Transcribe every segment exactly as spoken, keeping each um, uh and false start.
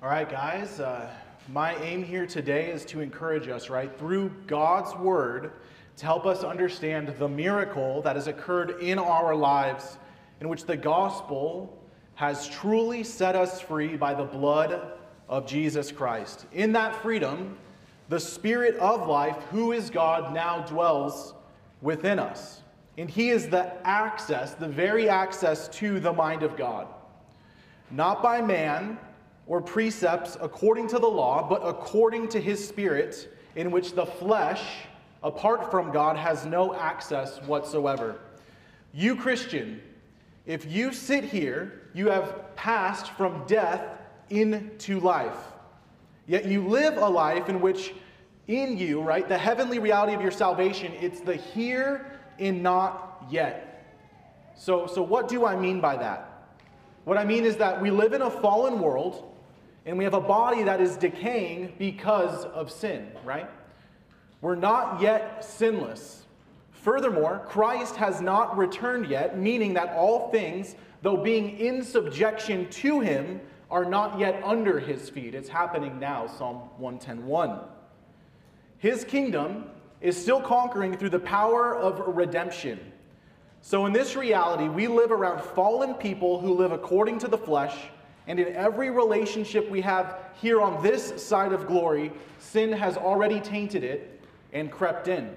All right, guys, uh, my aim here today is to encourage us, right, through God's Word to help us understand the miracle that has occurred in our lives in which the gospel has truly set us free by the blood of Jesus Christ. In that freedom, the Spirit of life, who is God, now dwells within us. And He is the access, the very access to the mind of God. Not by man or precepts according to the law, but according to His Spirit, in which the flesh, apart from God, has no access whatsoever. You, Christian, if you sit here, you have passed from death into life. Yet you live a life in which, in you, right, the heavenly reality of your salvation, it's the here and not yet. So, so what do I mean by that? What I mean is that we live in a fallen world, and we have a body that is decaying because of sin, right? We're not yet sinless. Furthermore, Christ has not returned yet, meaning that all things, though being in subjection to Him, are not yet under His feet. It's happening now, Psalm one ten one. His kingdom is still conquering through the power of redemption. So in this reality, we live around fallen people who live according to the flesh, and in every relationship we have here on this side of glory, sin has already tainted it and crept in.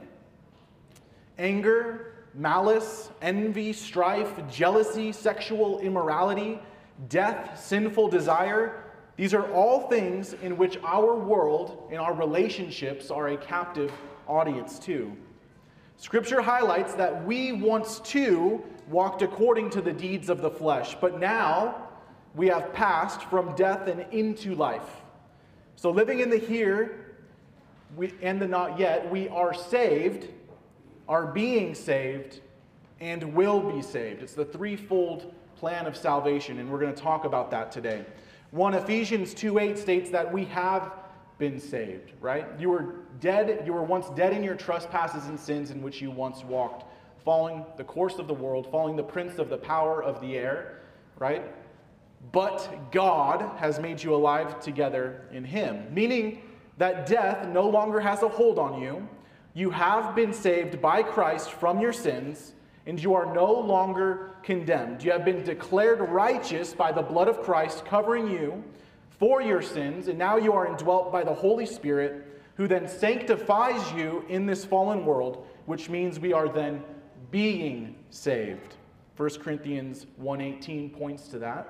Anger, malice, envy, strife, jealousy, sexual immorality, death, sinful desire, these are all things in which our world and our relationships are a captive audience to. Scripture highlights that we once too walked according to the deeds of the flesh, but now we have passed from death and into life. So living in the here we, and the not yet, we are saved, are being saved, and will be saved. It's the threefold plan of salvation, and we're going to talk about that today. One, Ephesians two eight states that we have been saved, right? You were dead, you were once dead in your trespasses and sins in which you once walked, following the course of the world, following the prince of the power of the air, right? But God has made you alive together in Him, meaning that death no longer has a hold on you. You have been saved by Christ from your sins, and you are no longer condemned. You have been declared righteous by the blood of Christ covering you for your sins, and now you are indwelt by the Holy Spirit, who then sanctifies you in this fallen world, which means we are then being saved. First Corinthians one eighteen points to that.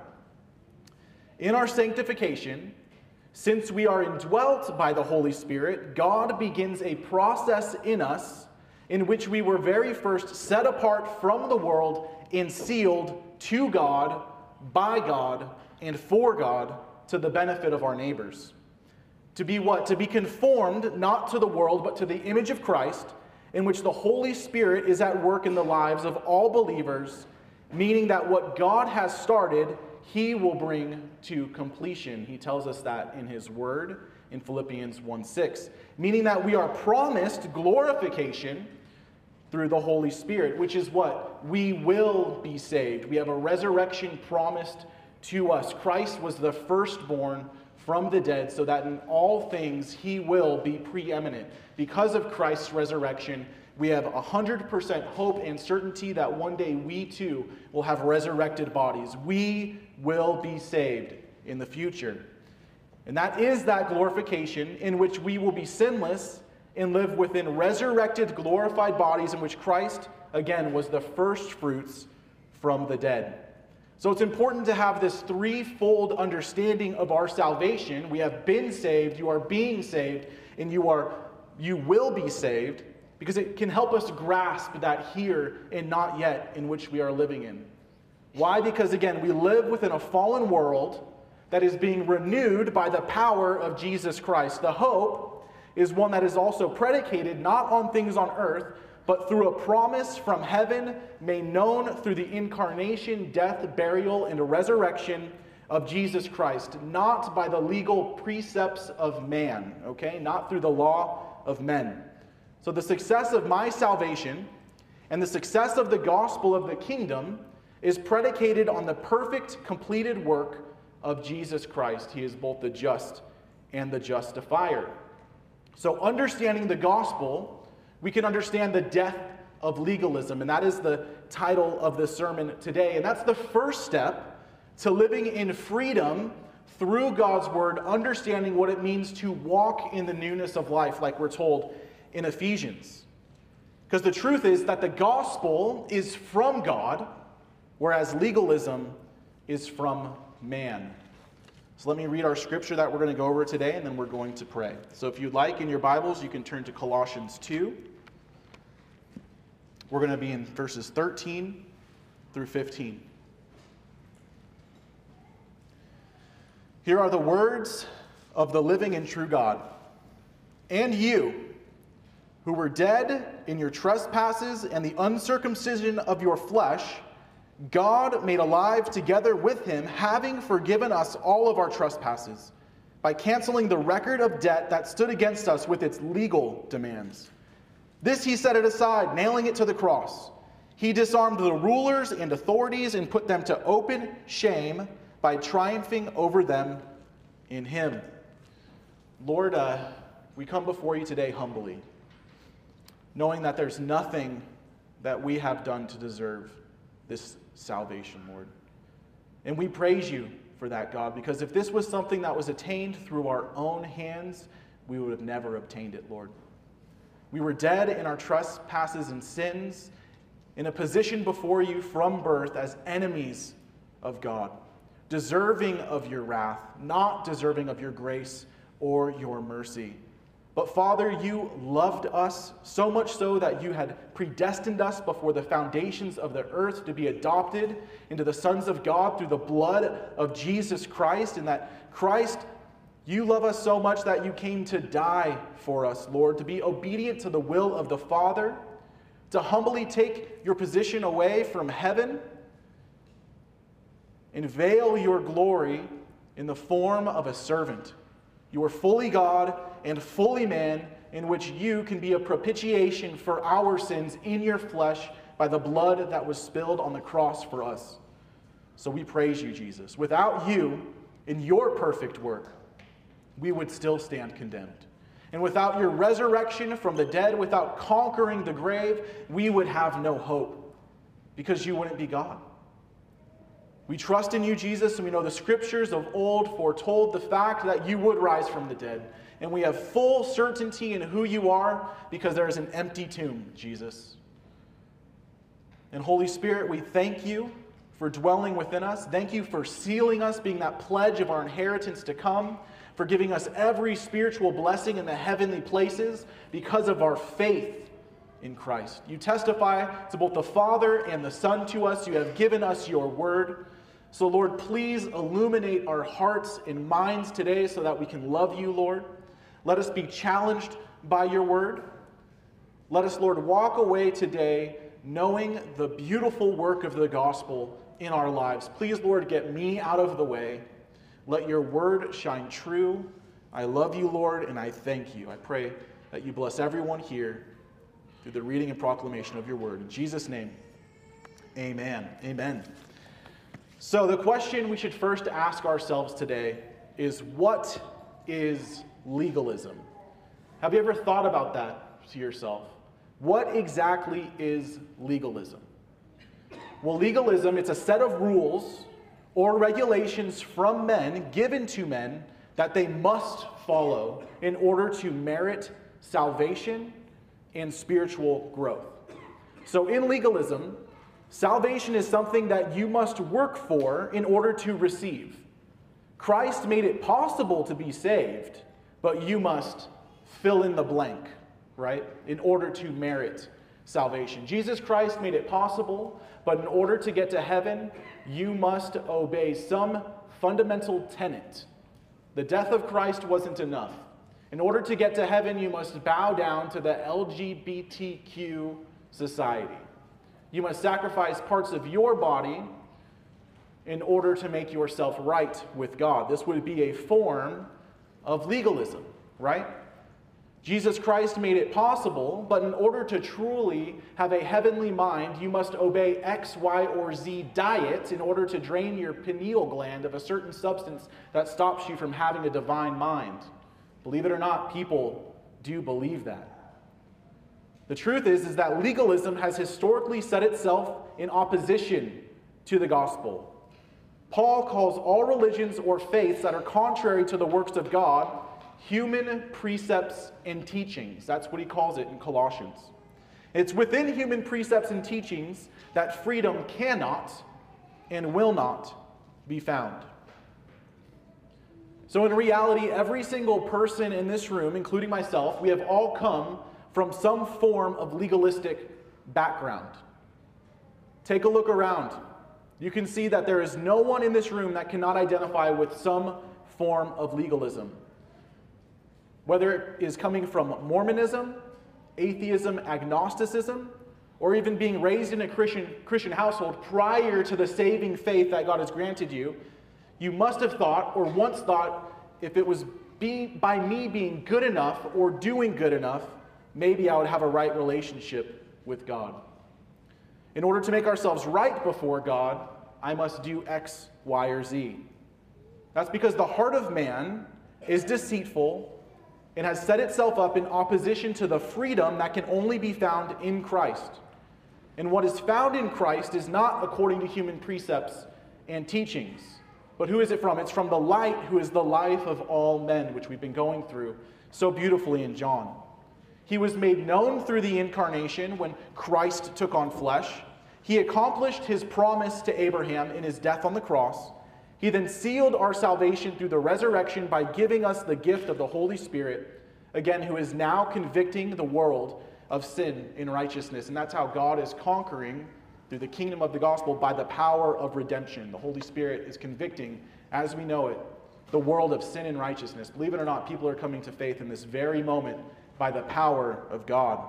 In our sanctification, since we are indwelt by the Holy Spirit, God begins a process in us in which we were very first set apart from the world and sealed to God, by God, and for God, to the benefit of our neighbors. To be what? To be conformed not to the world, but to the image of Christ, in which the Holy Spirit is at work in the lives of all believers, meaning that what God has started, He will bring to completion. He tells us that in His Word in Philippians one six, meaning that we are promised glorification through the Holy Spirit, which is what? We will be saved. We have a resurrection promised to us. Christ was the firstborn from the dead, so that in all things He will be preeminent. Because of Christ's resurrection, we have one hundred percent hope and certainty that one day we too will have resurrected bodies. We will be saved in the future. And that is that glorification in which we will be sinless and live within resurrected, glorified bodies in which Christ, again, was the first fruits from the dead. So it's important to have this threefold understanding of our salvation. We have been saved, you are being saved, and you are you will be saved, because it can help us grasp that here and not yet in which we are living in. Why? Because again, we live within a fallen world that is being renewed by the power of Jesus Christ. The hope is one that is also predicated not on things on earth, but through a promise from heaven made known through the incarnation, death, burial, and resurrection of Jesus Christ, not by the legal precepts of man, okay? Not through the law of men. So the success of my salvation and the success of the gospel of the kingdom is predicated on the perfect, completed work of Jesus Christ. He is both the just and the justifier. So understanding the gospel, we can understand the death of legalism, and that is the title of the sermon today. And that's the first step to living in freedom through God's word, understanding what it means to walk in the newness of life, like we're told in Ephesians. Because the truth is that the gospel is from God, whereas legalism is from man. So let me read our scripture that we're going to go over today, and then we're going to pray. So if you'd like, in your Bibles, you can turn to Colossians two. We're going to be in verses thirteen through fifteen. Here are the words of the living and true God. And you, who were dead in your trespasses and the uncircumcision of your flesh, God made alive together with him, having forgiven us all of our trespasses, by canceling the record of debt that stood against us with its legal demands. This he set it aside, nailing it to the cross. He disarmed the rulers and authorities and put them to open shame by triumphing over them in him. Lord, uh, we come before you today humbly, knowing that there's nothing that we have done to deserve this salvation, Lord. And we praise you for that, God, because if this was something that was attained through our own hands, we would have never obtained it, Lord. We were dead in our trespasses and sins, in a position before you from birth as enemies of God, deserving of your wrath, not deserving of your grace or your mercy. But Father, you loved us so much so that you had predestined us before the foundations of the earth to be adopted into the sons of God through the blood of Jesus Christ, and that Christ, you love us so much that you came to die for us, Lord, to be obedient to the will of the Father, to humbly take your position away from heaven and veil your glory in the form of a servant. You are fully God and fully man, in which you can be a propitiation for our sins in your flesh by the blood that was spilled on the cross for us. So we praise you, Jesus. Without you, in your perfect work, we would still stand condemned. And without your resurrection from the dead, without conquering the grave, we would have no hope, because you wouldn't be God. We trust in you, Jesus, and we know the scriptures of old foretold the fact that you would rise from the dead. And we have full certainty in who you are, because there is an empty tomb, Jesus. And Holy Spirit, we thank you for dwelling within us. Thank you for sealing us, being that pledge of our inheritance to come, for giving us every spiritual blessing in the heavenly places because of our faith in Christ. You testify to both the Father and the Son to us. You have given us your word. So, Lord, please illuminate our hearts and minds today so that we can love you, Lord. Let us be challenged by your word. Let us, Lord, walk away today knowing the beautiful work of the gospel in our lives. Please, Lord, get me out of the way. Let your word shine true. I love you, Lord, and I thank you. I pray that you bless everyone here through the reading and proclamation of your word. In Jesus' name, amen. Amen. So the question we should first ask ourselves today is, what is legalism? Have you ever thought about that to yourself? What exactly is legalism? Well, legalism, it's a set of rules or regulations from men, given to men, that they must follow in order to merit salvation and spiritual growth. So in legalism, salvation is something that you must work for in order to receive. Christ made it possible to be saved, but you must fill in the blank, right, in order to merit salvation. Jesus Christ made it possible, but in order to get to heaven, you must obey some fundamental tenet. The death of Christ wasn't enough. In order to get to heaven, you must bow down to the L G B T Q society. You must sacrifice parts of your body in order to make yourself right with God. This would be a form of legalism, right? Jesus Christ made it possible, but in order to truly have a heavenly mind, you must obey X, Y, or Z diet in order to drain your pineal gland of a certain substance that stops you from having a divine mind. Believe it or not, people do believe that. The truth is, is that legalism has historically set itself in opposition to the gospel. Paul calls all religions or faiths that are contrary to the works of God human precepts and teachings. That's what he calls it in Colossians. It's within human precepts and teachings that freedom cannot and will not be found. So in reality, every single person in this room, including myself, we have all come from some form of legalistic background. Take a look around. You can see that there is no one in this room that cannot identify with some form of legalism. Whether it is coming from Mormonism, atheism, agnosticism, or even being raised in a Christian, Christian household prior to the saving faith that God has granted you, you must have thought, or once thought, if it was be, by me being good enough or doing good enough, maybe I would have a right relationship with God. In order to make ourselves right before God, I must do X, Y, or Z. That's because the heart of man is deceitful and has set itself up in opposition to the freedom that can only be found in Christ. And what is found in Christ is not according to human precepts and teachings. But who is it from? It's from the light who is the life of all men, which we've been going through so beautifully in John. He was made known through the incarnation when Christ took on flesh. He accomplished his promise to Abraham in his death on the cross. He then sealed our salvation through the resurrection by giving us the gift of the Holy Spirit, again, who is now convicting the world of sin and righteousness. And that's how God is conquering through the kingdom of the gospel by the power of redemption. The Holy Spirit is convicting, as we know it, the world of sin and righteousness. Believe it or not, people are coming to faith in this very moment by the power of God.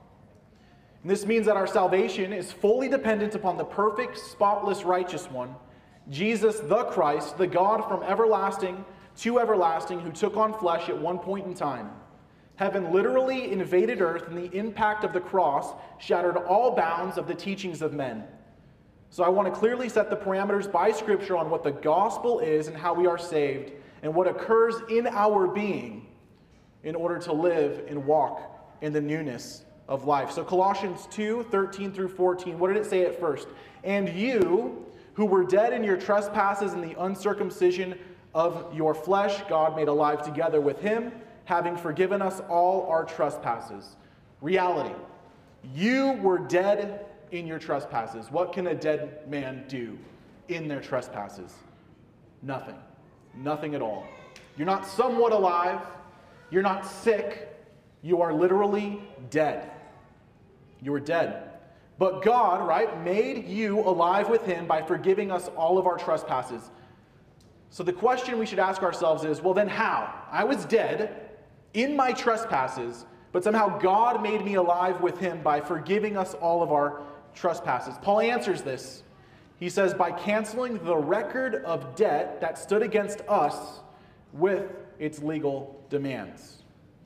And this means that our salvation is fully dependent upon the perfect, spotless, righteous one, Jesus the Christ, the God from everlasting to everlasting, who took on flesh at one point in time. Heaven literally invaded earth, and the impact of the cross shattered all bounds of the teachings of men. So I want to clearly set the parameters by Scripture on what the gospel is and how we are saved, and what occurs in our being in order to live and walk in the newness of life. So Colossians two, thirteen through fourteen, what did it say at first? And you, who were dead in your trespasses and the uncircumcision of your flesh, God made alive together with him, having forgiven us all our trespasses. Reality. You were dead in your trespasses. What can a dead man do in their trespasses? Nothing. Nothing at all. You're not somewhat alive. You're not sick. You are literally dead. You are dead. But God, right, made you alive with him by forgiving us all of our trespasses. So the question we should ask ourselves is, well then how? I was dead in my trespasses, but somehow God made me alive with him by forgiving us all of our trespasses. Paul answers this. He says, by canceling the record of debt that stood against us with its legal demands.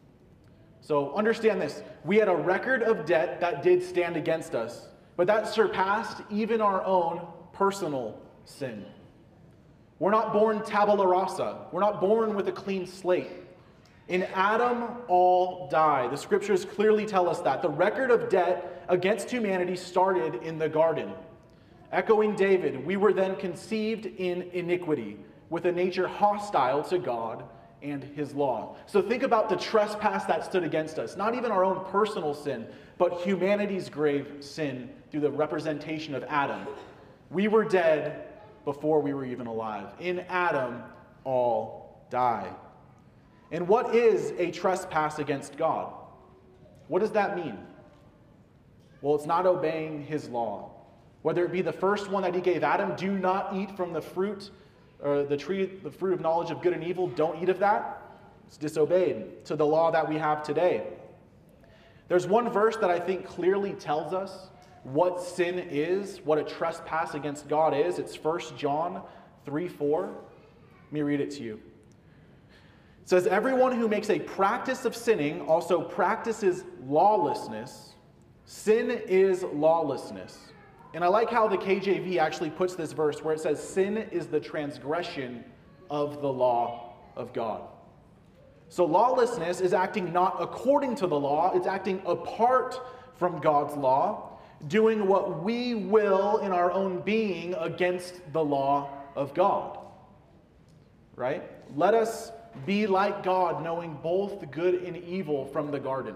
So understand this. We had a record of debt that did stand against us, but that surpassed even our own personal sin. We're not born tabula rasa. We're not born with a clean slate. In Adam, all die. The scriptures clearly tell us that. The record of debt against humanity started in the garden. Echoing David, we were then conceived in iniquity, with a nature hostile to God and his law. So think about the trespass that stood against us. Not even our own personal sin, but humanity's grave sin through the representation of Adam. We were dead before we were even alive. In Adam, all die. And what is a trespass against God? What does that mean? Well, it's not obeying his law. Whether it be the first one that he gave Adam, do not eat from the fruit, or the tree, the fruit of knowledge of good and evil, don't eat of that. It's disobeyed to the law that we have today. There's one verse that I think clearly tells us what sin is, what a trespass against God is. It's First John three four. Let me read it to you. It It says, everyone who makes a practice of sinning also practices lawlessness. Sin is lawlessness. And I like how the K J V actually puts this verse where it says, sin is the transgression of the law of God. So lawlessness is acting not according to the law, it's acting apart from God's law, doing what we will in our own being against the law of God. Right? Let us be like God, knowing both good and evil from the garden.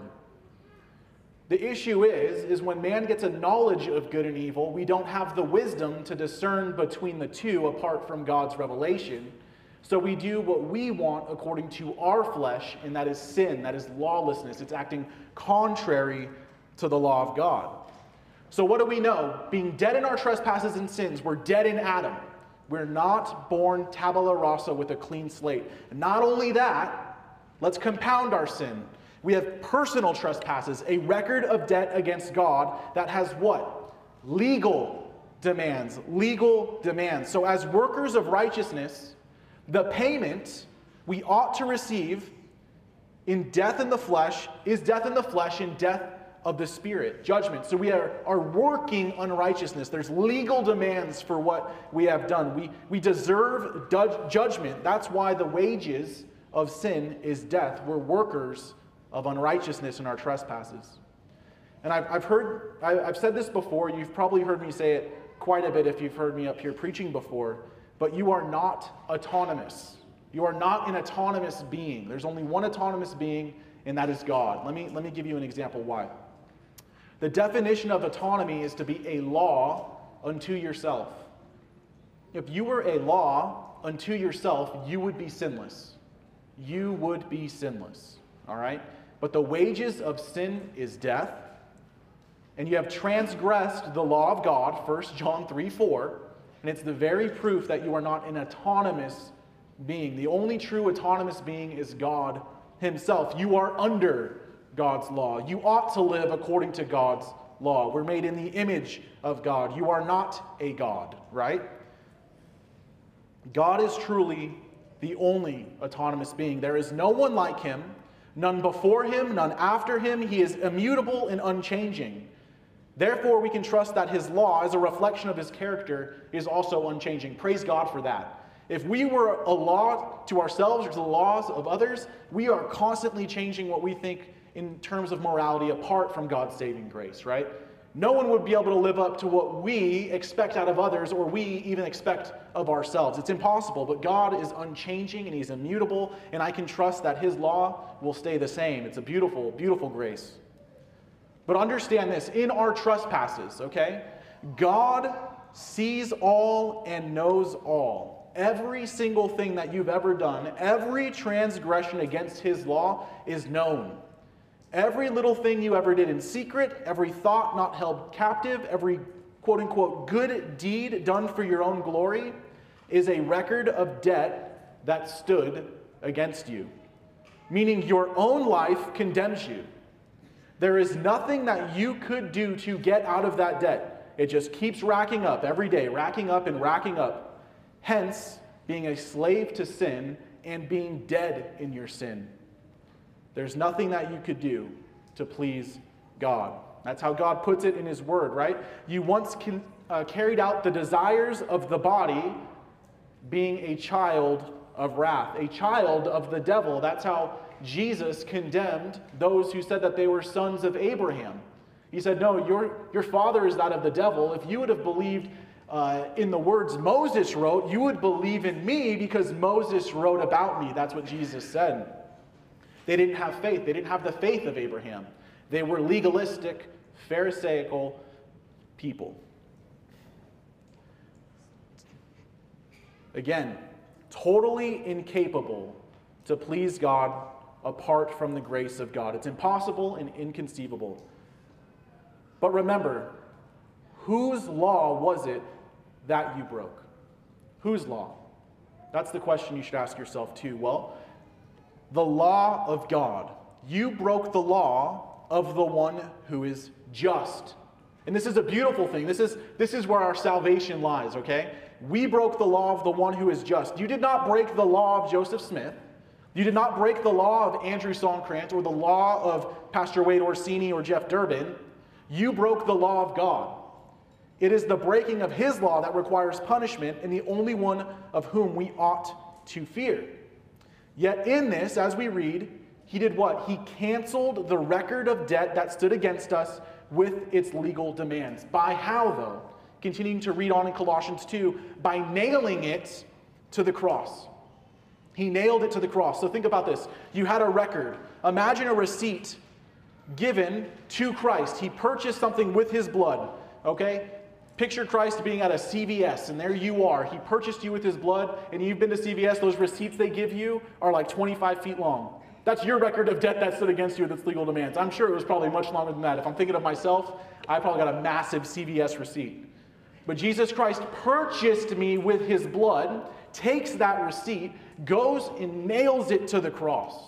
The issue is, is when man gets a knowledge of good and evil, we don't have the wisdom to discern between the two apart from God's revelation. So we do what we want according to our flesh, and that is sin, that is lawlessness. It's acting contrary to the law of God. So what do we know? Being dead in our trespasses and sins, we're dead in Adam. We're not born tabula rasa with a clean slate. And not only that, let's compound our sin. We have personal trespasses, a record of debt against God that has what? Legal demands. Legal demands. So as workers of righteousness, the payment we ought to receive in death in the flesh is death in the flesh and death of the spirit, judgment. So we are, are working unrighteousness. There's legal demands for what we have done. We, we deserve du- judgment. That's why the wages of sin is death. We're workers of unrighteousness in our trespasses. And I've, I've heard, I, I've said this before. You've probably heard me say it quite a bit if you've heard me up here preaching before. But you are not autonomous. You are not an autonomous being. There's only one autonomous being, and that is God. Let me, let me give you an example why. The definition of autonomy is to be a law unto yourself. If you were a law unto yourself, you would be sinless. You would be sinless. All right? But the wages of sin is death, and you have transgressed the law of God, First John three four. And it's the very proof that you are not an autonomous being. The only true autonomous being is God himself. You are under God's law. You ought to live according to God's law. We're made in the image of God. You are not a God, right? God is truly the only autonomous being. There is no one like him, none before him, none after him. He is immutable and unchanging. Therefore, we can trust that his law, as a reflection of his character, is also unchanging. Praise God for that. If we were a law to ourselves or to the laws of others, we are constantly changing what we think in terms of morality apart from God's saving grace, right? No one would be able to live up to what we expect out of others or we even expect of ourselves. It's impossible, but God is unchanging and he's immutable, and I can trust that his law will stay the same. It's a beautiful, beautiful grace. But understand this, in our trespasses, okay, God sees all and knows all. Every single thing that you've ever done, every transgression against his law is known. Every little thing you ever did in secret, every thought not held captive, every quote-unquote good deed done for your own glory is a record of debt that stood against you. Meaning your own life condemns you. There is nothing that you could do to get out of that debt. It just keeps racking up every day, racking up and racking up. Hence, being a slave to sin and being dead in your sin. There's nothing that you could do to please God. That's how God puts it in his word, right? You once can, uh, carried out the desires of the body, being a child of wrath, a child of the devil. That's how Jesus condemned those who said that they were sons of Abraham. He said, no, your, your father is that of the devil. If you would have believed uh, in the words Moses wrote, you would believe in me because Moses wrote about me. That's what Jesus said. They didn't have faith. They didn't have the faith of Abraham. They were legalistic, pharisaical people. Again, totally incapable to please God apart from the grace of God. It's impossible and inconceivable. But remember, whose law was it that you broke? Whose law? That's the question you should ask yourself too. Well, the law of God. You broke the law of the one who is just. And this is a beautiful thing. This is, this is where our salvation lies, okay? We broke the law of the one who is just. You did not break the law of Joseph Smith. You did not break the law of Andrew Songkrantz or the law of Pastor Wade Orsini or Jeff Durbin. You broke the law of God. It is the breaking of his law that requires punishment, and the only one of whom we ought to fear. Yet in this, as we read, he did what? He canceled the record of debt that stood against us with its legal demands. By how, though? Continuing to read on in Colossians two, by nailing it to the cross. He nailed it to the cross. So think about this. You had a record. Imagine a receipt given to Christ. He purchased something with his blood. Okay? Picture Christ being at a C V S, and there you are. He purchased you with his blood, and you've been to C V S. Those receipts they give you are like twenty-five feet long. That's your record of debt that stood against you with its legal demands. I'm sure it was probably much longer than that. If I'm thinking of myself, I probably got a massive C V S receipt. But Jesus Christ purchased me with his blood, takes that receipt, goes and nails it to the cross.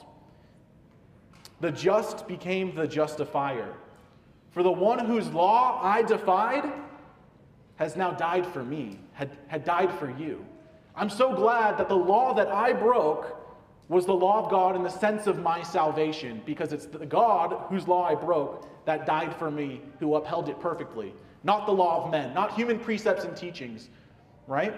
The just became the justifier. For the one whose law I defied has now died for me, had, had died for you. I'm so glad that the law that I broke was the law of God in the sense of my salvation, because it's the God whose law I broke that died for me, who upheld it perfectly. Not the law of men, not human precepts and teachings, right?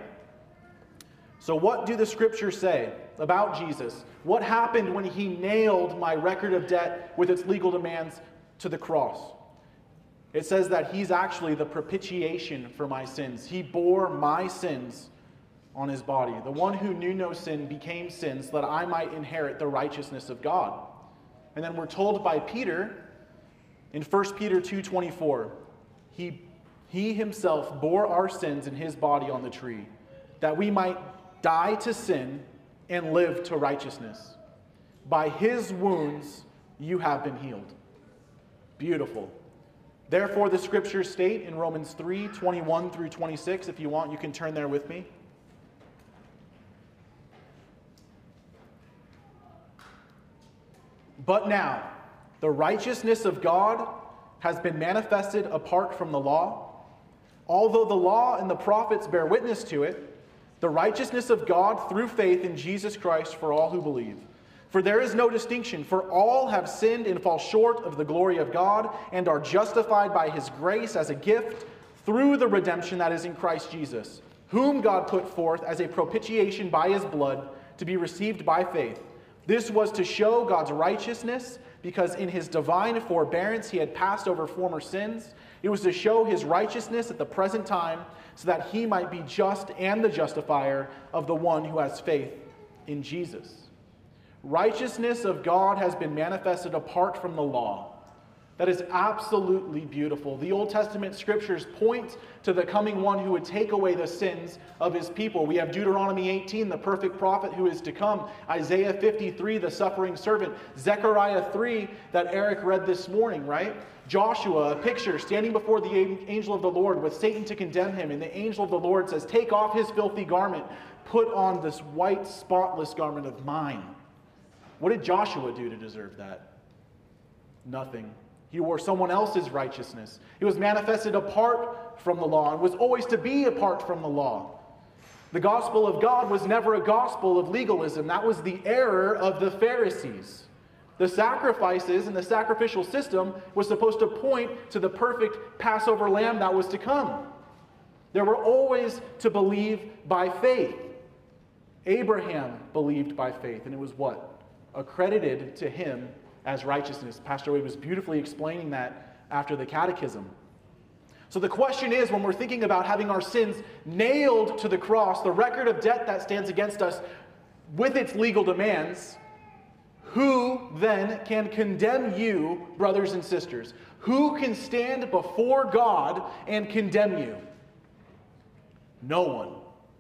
So what do the scriptures say about Jesus? What happened when he nailed my record of debt with its legal demands to the cross? It says that he's actually the propitiation for my sins. He bore my sins on his body. The one who knew no sin became sin so that I might inherit the righteousness of God. And then we're told by Peter in First Peter two twenty-four, he, he himself bore our sins in his body on the tree, that we might die to sin and live to righteousness. By his wounds you have been healed. Beautiful. Therefore, the scriptures state in Romans three twenty-one through twenty-six, if you want, you can turn there with me. But now, the righteousness of God has been manifested apart from the law. Although the law and the prophets bear witness to it, the righteousness of God through faith in Jesus Christ for all who believe. For there is no distinction, for all have sinned and fall short of the glory of God, and are justified by his grace as a gift through the redemption that is in Christ Jesus, whom God put forth as a propitiation by his blood to be received by faith. This was to show God's righteousness, because in his divine forbearance he had passed over former sins. It was to show his righteousness at the present time, so that he might be just and the justifier of the one who has faith in Jesus. Righteousness of God has been manifested apart from the law. That is absolutely beautiful. The Old Testament scriptures point to the coming one who would take away the sins of his people. We have Deuteronomy eighteen, the perfect prophet who is to come. Isaiah fifty-three, the suffering servant. Zechariah three, that Eric read this morning, right? Joshua, a picture, standing before the angel of the Lord with Satan to condemn him. And the angel of the Lord says, take off his filthy garment. Put on this white, spotless garment of mine. What did Joshua do to deserve that? Nothing. He wore someone else's righteousness. It was manifested apart from the law and was always to be apart from the law. The gospel of God was never a gospel of legalism. That was the error of the Pharisees. The sacrifices and the sacrificial system was supposed to point to the perfect Passover lamb that was to come. They were always to believe by faith. Abraham believed by faith, and it was what? Accredited to him as righteousness. Pastor Wade was beautifully explaining that after the catechism. So the question is, when we're thinking about having our sins nailed to the cross, the record of debt that stands against us with its legal demands, who then can condemn you, brothers and sisters? Who can stand before God and condemn you? No one.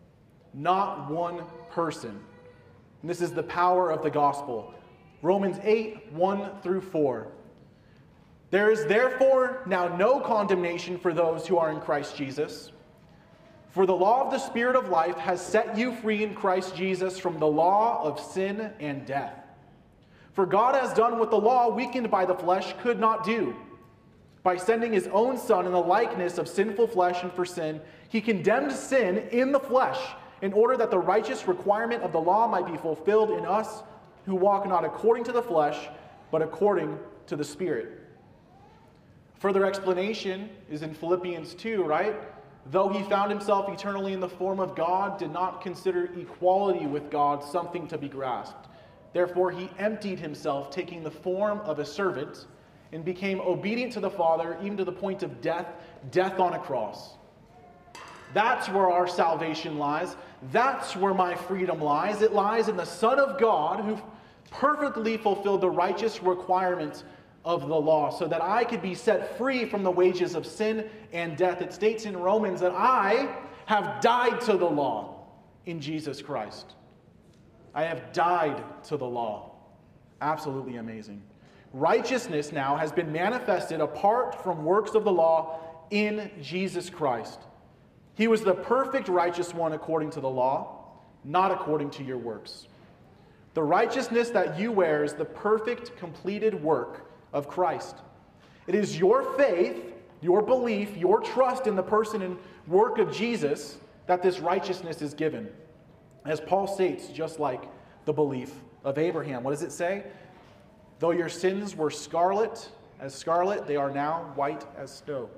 Not one person. And this is the power of the gospel. Romans eight, one through four. There is therefore now no condemnation for those who are in Christ Jesus. For the law of the Spirit of life has set you free in Christ Jesus from the law of sin and death. For God has done what the law, weakened by the flesh, could not do. By sending his own Son in the likeness of sinful flesh and for sin, he condemned sin in the flesh, in order that the righteous requirement of the law might be fulfilled in us who walk not according to the flesh, but according to the Spirit. Further explanation is in Philippians two, right? Though he found himself eternally in the form of God, did not consider equality with God something to be grasped. Therefore he emptied himself, taking the form of a servant, and became obedient to the Father, even to the point of death, death on a cross. That's where our salvation lies. That's where my freedom lies. It lies in the Son of God, who perfectly fulfilled the righteous requirements of the law, so that I could be set free from the wages of sin and death. It states in Romans that I have died to the law in Jesus Christ. I have died to the law. Absolutely amazing. Righteousness now has been manifested apart from works of the law in Jesus Christ. He was the perfect righteous one according to the law, not according to your works. The righteousness that you wear is the perfect, completed work of Christ. It is your faith, your belief, your trust in the person and work of Jesus that this righteousness is given. As Paul states, just like the belief of Abraham. What does it say? Though your sins were scarlet as scarlet, they are now white as snow.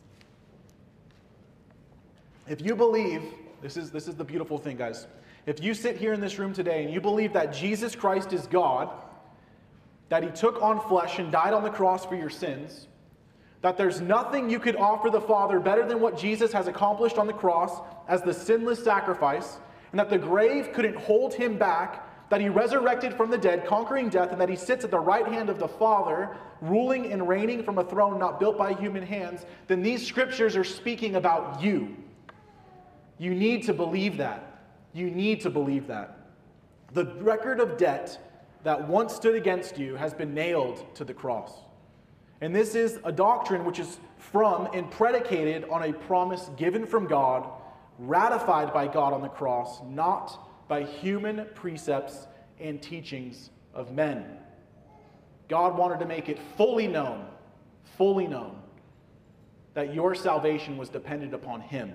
If you believe, this is, this is the beautiful thing, guys. If you sit here in this room today and you believe that Jesus Christ is God, that he took on flesh and died on the cross for your sins, that there's nothing you could offer the Father better than what Jesus has accomplished on the cross as the sinless sacrifice, and that the grave couldn't hold him back, that he resurrected from the dead, conquering death, and that he sits at the right hand of the Father, ruling and reigning from a throne not built by human hands, then these scriptures are speaking about you. You need to believe that. You need to believe that. The record of debt that once stood against you has been nailed to the cross. And this is a doctrine which is from and predicated on a promise given from God, ratified by God on the cross, not by human precepts and teachings of men. God wanted to make it fully known, fully known, that your salvation was dependent upon him.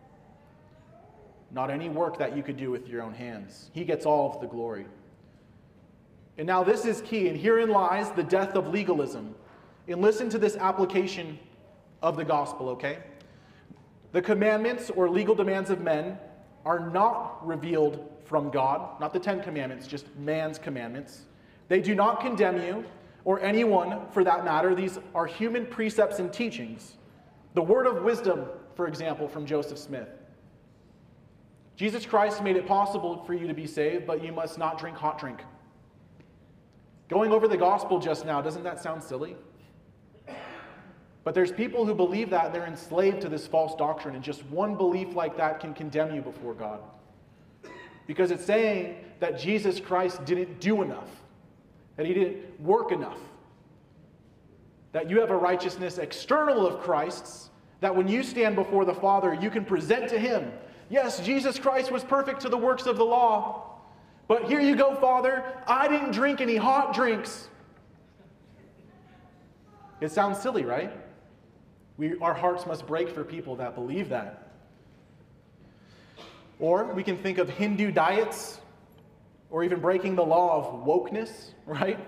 Not any work that you could do with your own hands. He gets all of the glory. And now this is key, and herein lies the death of legalism. And listen to this application of the gospel, okay? The commandments or legal demands of men are not revealed from God, not the Ten Commandments, just man's commandments. They do not condemn you, or anyone for that matter. These are human precepts and teachings. The word of wisdom, for example, from Joseph Smith. Jesus Christ made it possible for you to be saved, but you must not drink hot drink. Going over the gospel just now, doesn't that sound silly? But there's people who believe that, and they're enslaved to this false doctrine, and just one belief like that can condemn you before God. Because it's saying that Jesus Christ didn't do enough, that he didn't work enough, that you have a righteousness external of Christ's, that when you stand before the Father, you can present to him, yes, Jesus Christ was perfect to the works of the law, but here you go, Father, I didn't drink any hot drinks. It sounds silly, right? We, our hearts must break for people that believe that. Or we can think of Hindu diets, or even breaking the law of wokeness, right?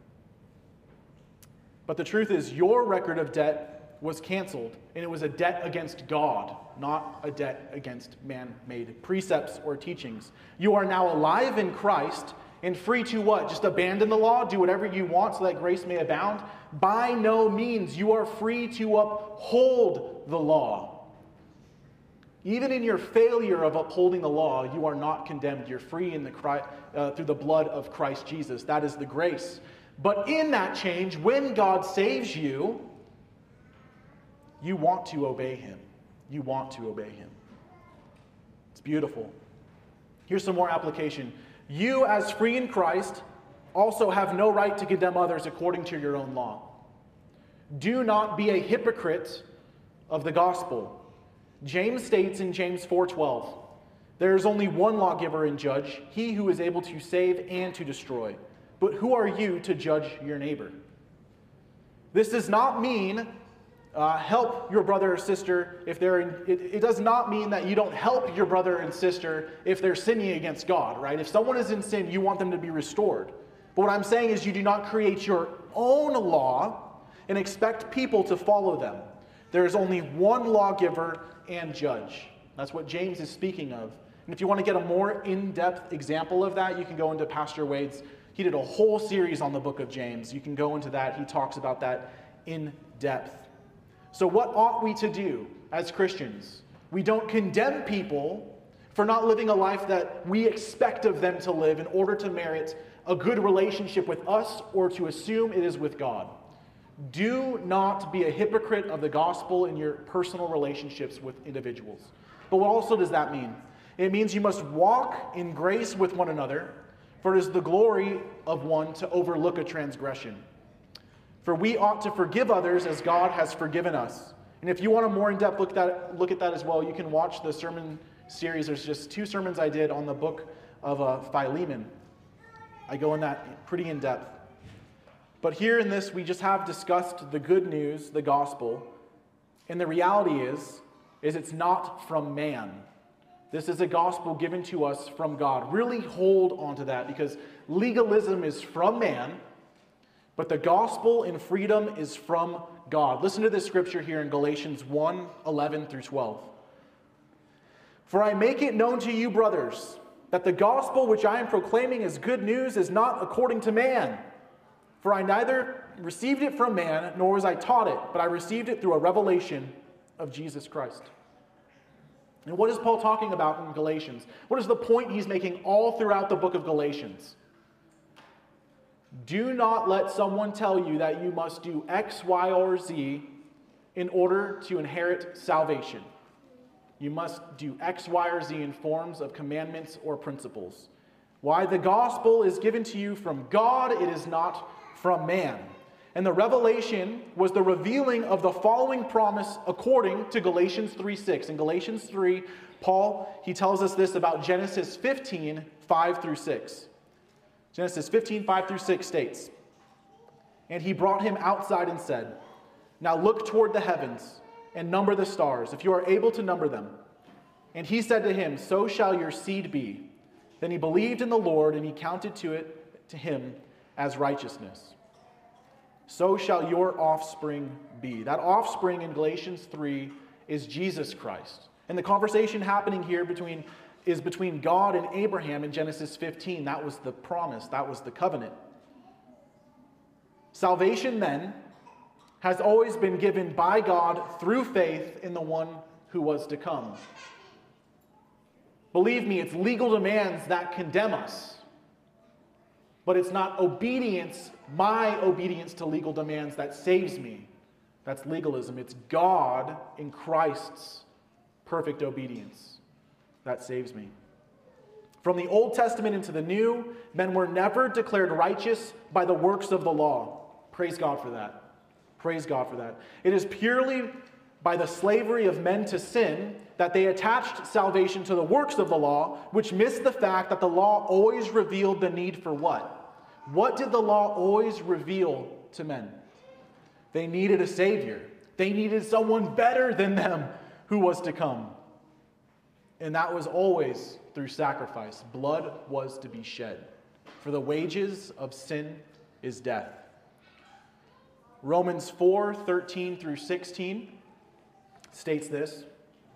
But the truth is, your record of debt was canceled, and it was a debt against God, not a debt against man-made precepts or teachings. You are now alive in Christ and free to what? Just abandon the law, do whatever you want so that grace may abound? By no means. You are free to uphold the law. Even in your failure of upholding the law, you are not condemned. You're free in the uh, through the blood of Christ Jesus. That is the grace. But in that change, when God saves you, you want to obey him. You want to obey him. It's beautiful. Here's some more application. You, as free in Christ, also have no right to condemn others according to your own law. Do not be a hypocrite of the gospel. James states in James four twelve, there is only one lawgiver and judge, he who is able to save and to destroy. But who are you to judge your neighbor? This does not mean uh, help your brother or sister if they're in, it, it does not mean that you don't help your brother and sister if they're sinning against God, right? If someone is in sin, you want them to be restored. But what I'm saying is you do not create your own law and expect people to follow them. There is only one lawgiver and judge. That's what James is speaking of. And if you want to get a more in-depth example of that, you can go into Pastor Wade's. He did a whole series on the book of James. You can go into that. He talks about that in depth. So what ought we to do as Christians? We don't condemn people for not living a life that we expect of them to live in order to merit a good relationship with us or to assume it is with God. Do not be a hypocrite of the gospel in your personal relationships with individuals. But what also does that mean? It means you must walk in grace with one another, for it is the glory of one to overlook a transgression. For we ought to forgive others as God has forgiven us. And if you want a more in-depth look at that, look at that as well, you can watch the sermon series. There's just two sermons I did on the book of uh, Philemon. I go in that pretty in-depth. But here in this, we just have discussed the good news, the gospel. And the reality is, is it's not from man. This is a gospel given to us from God. Really hold on to that, because legalism is from man, but the gospel and freedom is from God. Listen to this scripture here in Galatians one, eleven through twelve. For I make it known to you, brothers, that the gospel which I am proclaiming as good news is not according to man. For I neither received it from man, nor was I taught it, but I received it through a revelation of Jesus Christ. And what is Paul talking about in Galatians? What is the point he's making all throughout the book of Galatians? Do not let someone tell you that you must do X, Y, or Z in order to inherit salvation. You must do X, Y, or Z in forms of commandments or principles. Why? The gospel is given to you from God, it is not from man. And the revelation was the revealing of the following promise according to Galatians three six. In Galatians three, Paul, he tells us this about Genesis fifteen, five through six. Genesis fifteen, five through six states, and he brought him outside and said, now look toward the heavens and number the stars, if you are able to number them. And he said to him, so shall your seed be. Then he believed in the Lord, and he counted to it to him as righteousness. So shall your offspring be. That offspring in Galatians three is Jesus Christ. And the conversation happening here between is between God and Abraham in Genesis fifteen. That was the promise. That was the covenant. Salvation then has always been given by God through faith in the one who was to come. Believe me, it's legal demands that condemn us. But it's not obedience, my obedience to legal demands, that saves me. That's legalism. It's God in Christ's perfect obedience that saves me. From the Old Testament into the New, men were never declared righteous by the works of the law. Praise God for that. Praise God for that. It is purely by the slavery of men to sin that they attached salvation to the works of the law, which missed the fact that the law always revealed the need for what? What did the law always reveal to men? They needed a Savior. They needed someone better than them who was to come. And that was always through sacrifice. Blood was to be shed. For the wages of sin is death. Romans four, thirteen through sixteen states this.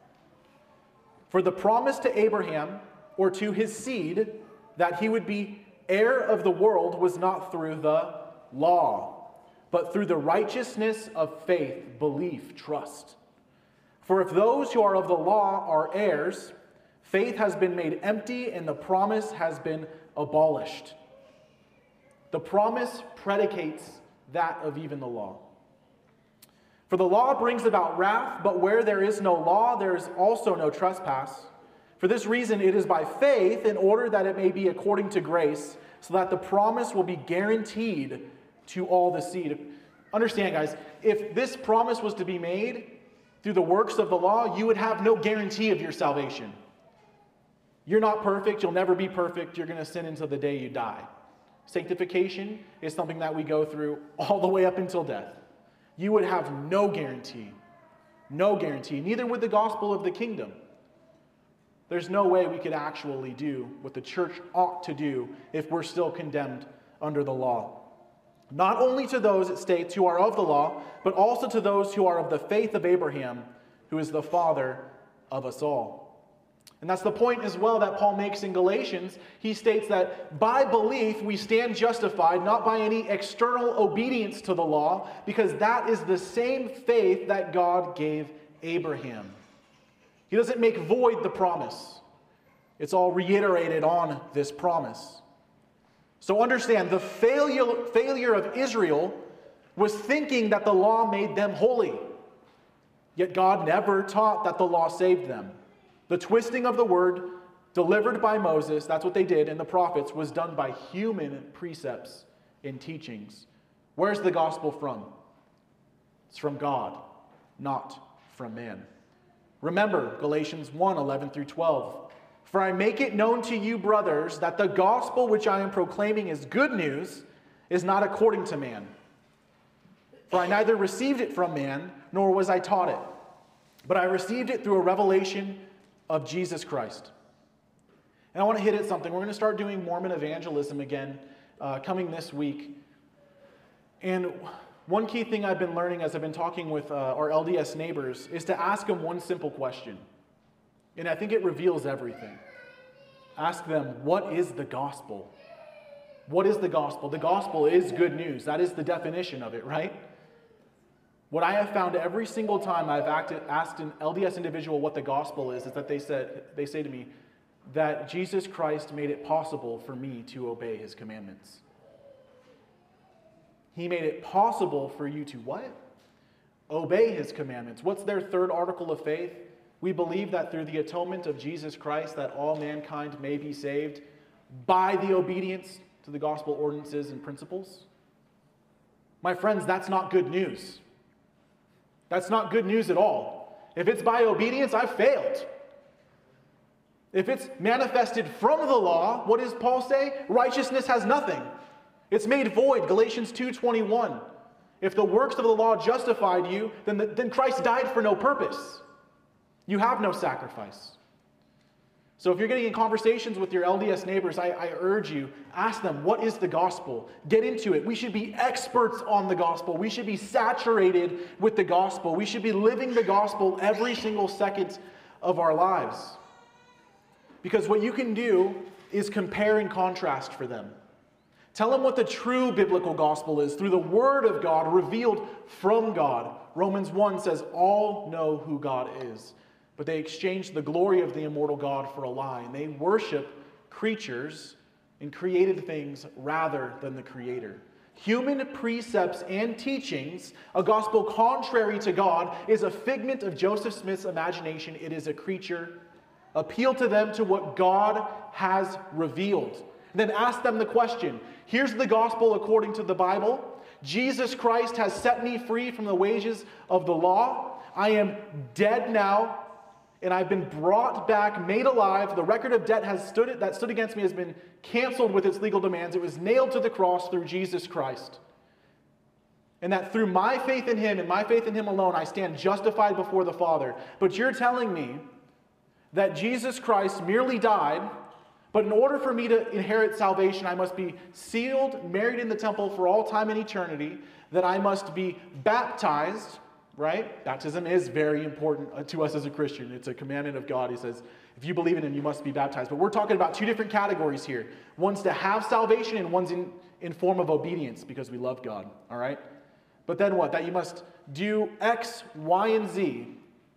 For the promise to Abraham, or to his seed, that he would be heir of the world was not through the law, but through the righteousness of faith, belief, trust. For if those who are of the law are heirs, faith has been made empty and the promise has been abolished. The promise predicates that of even the law. For the law brings about wrath, but where there is no law, there is also no trespass. For this reason, it is by faith, in order that it may be according to grace, so that the promise will be guaranteed to all the seed. Understand, guys, if this promise was to be made through the works of the law, you would have no guarantee of your salvation. You're not perfect. You'll never be perfect. You're going to sin until the day you die. Sanctification is something that we go through all the way up until death. You would have no guarantee. No guarantee. Neither would the gospel of the kingdom. There's no way we could actually do what the church ought to do if we're still condemned under the law. Not only to those, it states, who are of the law, but also to those who are of the faith of Abraham, who is the father of us all. And that's the point as well that Paul makes in Galatians. He states that by belief we stand justified, not by any external obedience to the law, because that is the same faith that God gave Abraham. He doesn't make void the promise. It's all reiterated on this promise. So understand, the failure, failure of Israel was thinking that the law made them holy. Yet God never taught that the law saved them. The twisting of the word delivered by Moses, that's what they did, and the prophets, was done by human precepts and teachings. Where's the gospel from? It's from God, not from man. Remember Galatians one, eleven through twelve. For I make it known to you, brothers, that the gospel which I am proclaiming is good news, is not according to man. For I neither received it from man, nor was I taught it, but I received it through a revelation of Jesus Christ. And I want to hit at something. We're going to start doing Mormon evangelism again uh, coming this week. And one key thing I've been learning as I've been talking with uh, our L D S neighbors is to ask them one simple question. And I think it reveals everything. Ask them, what is the gospel? What is the gospel? The gospel is good news. That is the definition of it, right? What I have found every single time I've acted, asked an L D S individual what the gospel is, is that they said they say to me that Jesus Christ made it possible for me to obey his commandments. He made it possible for you to what? Obey his commandments. What's their third article of faith? We believe that through the atonement of Jesus Christ that all mankind may be saved by the obedience to the gospel ordinances and principles. My friends, that's not good news. That's not good news at all. If it's by obedience, I've failed. If it's manifested from the law, what does Paul say? Righteousness has nothing. It's made void, Galatians two twenty-one. If the works of the law justified you, then, the, then Christ died for no purpose. You have no sacrifice. So if you're getting in conversations with your L D S neighbors, I, I urge you, ask them, what is the gospel? Get into it. We should be experts on the gospel. We should be saturated with the gospel. We should be living the gospel every single second of our lives. Because what you can do is compare and contrast for them. Tell them what the true biblical gospel is through the word of God revealed from God. Romans one says, all know who God is. But they exchanged the glory of the immortal God for a lie. And they worship creatures and created things rather than the Creator. Human precepts and teachings, a gospel contrary to God, is a figment of Joseph Smith's imagination. It is a creature. Appeal to them to what God has revealed. Then ask them the question. Here's the gospel according to the Bible. Jesus Christ has set me free from the wages of the law. I am dead now, and I've been brought back, made alive. The record of debt has stood that stood against me has been canceled with its legal demands. It was nailed to the cross through Jesus Christ. And that through my faith in him and my faith in him alone, I stand justified before the Father. But you're telling me that Jesus Christ merely died, but in order for me to inherit salvation, I must be sealed, married in the temple for all time and eternity, that I must be baptized, right? Baptism is very important to us as a Christian. It's a commandment of God. He says, if you believe in him, you must be baptized. But we're talking about two different categories here. One's to have salvation and one's in, in form of obedience because we love God, all right? But then what? That you must do X, Y, and Z,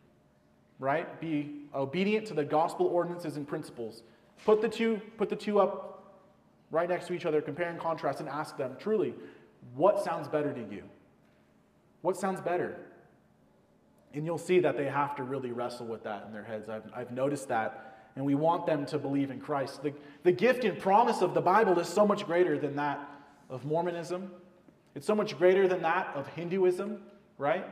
right? Be obedient to the gospel ordinances and principles. Put the two, put the two up right next to each other, compare and contrast, and ask them, truly, what sounds better to you? What sounds better? And you'll see that they have to really wrestle with that in their heads. I've, I've noticed that. And we want them to believe in Christ. The, the gift and promise of the Bible is so much greater than that of Mormonism. It's so much greater than that of Hinduism, right?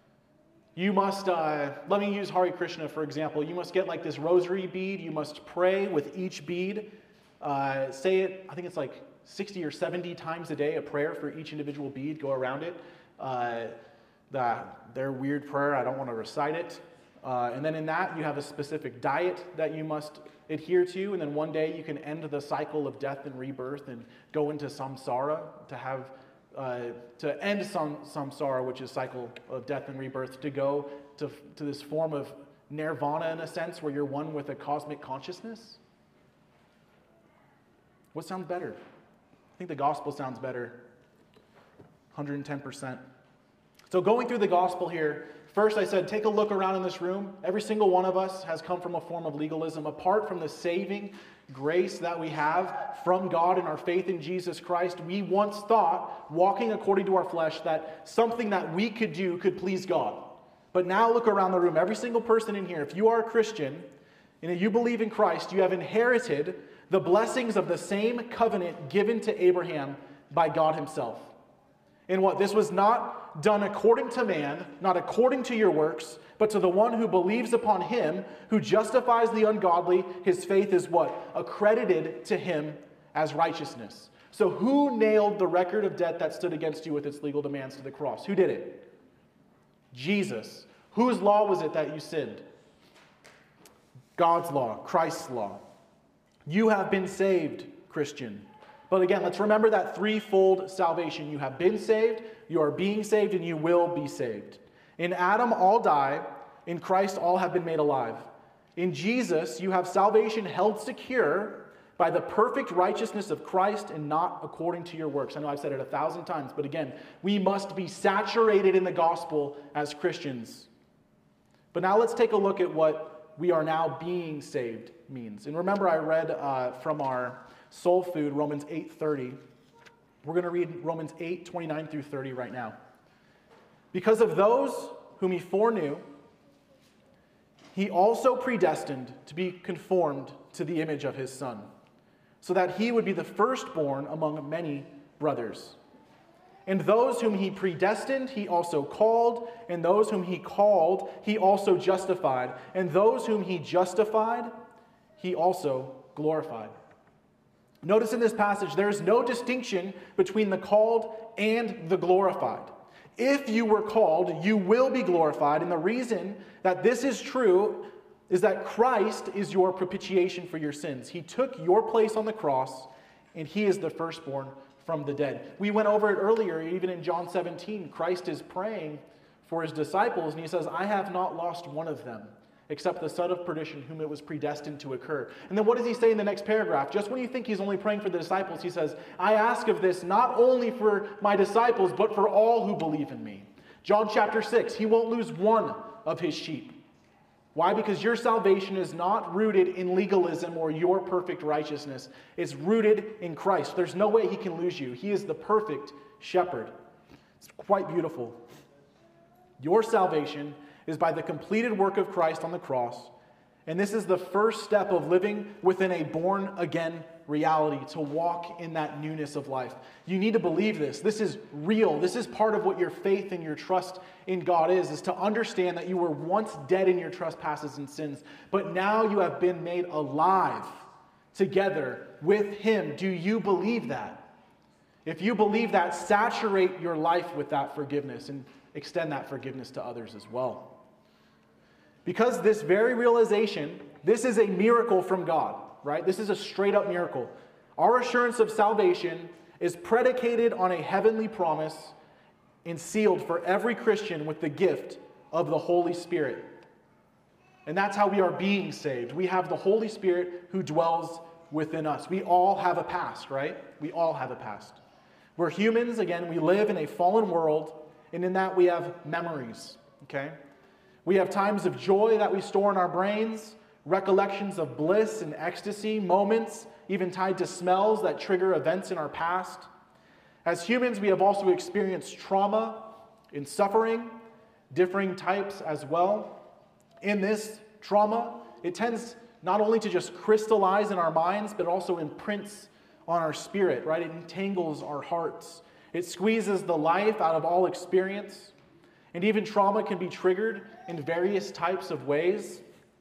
You must, uh, let me use Hare Krishna for example. You must get like this rosary bead. You must pray with each bead. Uh, say it, I think it's like sixty or seventy times a day, a prayer for each individual bead. Go around it. Uh, the, their weird prayer, I don't want to recite it. Uh, and then in that, you have a specific diet that you must adhere to. And then one day you can end the cycle of death and rebirth and go into samsara to have uh, to end sam, samsara, which is cycle of death and rebirth, to go to, to this form of nirvana in a sense where you're one with a cosmic consciousness. What sounds better? I think the gospel sounds better. one hundred ten percent. So going through the gospel here, first I said, take a look around in this room. Every single one of us has come from a form of legalism. Apart from the saving grace that we have from God in our faith in Jesus Christ, we once thought, walking according to our flesh, that something that we could do could please God. But now look around the room. Every single person in here, if you are a Christian and if you believe in Christ, you have inherited the blessings of the same covenant given to Abraham by God himself. And what? This was not done according to man, not according to your works, but to the one who believes upon him, who justifies the ungodly. His faith is what? Accredited to him as righteousness. So who nailed the record of debt that stood against you with its legal demands to the cross? Who did it? Jesus. Whose law was it that you sinned? God's law, Christ's law. You have been saved, Christian. But again, let's remember that threefold salvation. You have been saved, you are being saved, and you will be saved. In Adam, all die. In Christ, all have been made alive. In Jesus, you have salvation held secure by the perfect righteousness of Christ and not according to your works. I know I've said it a thousand times, but again, we must be saturated in the gospel as Christians. But now let's take a look at what we are now being saved means. And remember, I read uh, from our soul food, Romans eight thirty. We're going to read Romans eight twenty-nine through thirty right now. Because of those whom he foreknew, he also predestined to be conformed to the image of his Son, so that he would be the firstborn among many brothers. And those whom he predestined, he also called. And those whom he called, he also justified. And those whom he justified, he also glorified. Notice in this passage, there is no distinction between the called and the glorified. If you were called, you will be glorified. And the reason that this is true is that Christ is your propitiation for your sins. He took your place on the cross, and he is the firstborn from the dead. We went over it earlier, even in John seventeen. Christ is praying for his disciples, and he says, I have not lost one of them, except the son of perdition, whom it was predestined to occur. And then what does he say in the next paragraph? Just when you think he's only praying for the disciples, he says, I ask of this not only for my disciples, but for all who believe in me. John chapter six, he won't lose one of his sheep. Why? Because your salvation is not rooted in legalism or your perfect righteousness. It's rooted in Christ. There's no way he can lose you. He is the perfect shepherd. It's quite beautiful. Your salvation is by the completed work of Christ on the cross. And this is the first step of living within a born-again reality, to walk in that newness of life. You need to believe this. This is real. This is part of what your faith and your trust in God is, is to understand that you were once dead in your trespasses and sins, but now you have been made alive together with him. Do you believe that? If you believe that, saturate your life with that forgiveness and extend that forgiveness to others as well. Because this very realization, this is a miracle from God, right? This is a straight up miracle. Our assurance of salvation is predicated on a heavenly promise and sealed for every Christian with the gift of the Holy Spirit. And that's how we are being saved. We have the Holy Spirit who dwells within us. We all have a past, right? We all have a past. We're humans, again, we live in a fallen world, and in that we have memories, okay? We have times of joy that we store in our brains, recollections of bliss and ecstasy, moments even tied to smells that trigger events in our past. As humans, we have also experienced trauma and suffering, differing types as well. In this trauma, it tends not only to just crystallize in our minds, but also imprints on our spirit, right? It entangles our hearts. It squeezes the life out of all experience. And even trauma can be triggered in various types of ways,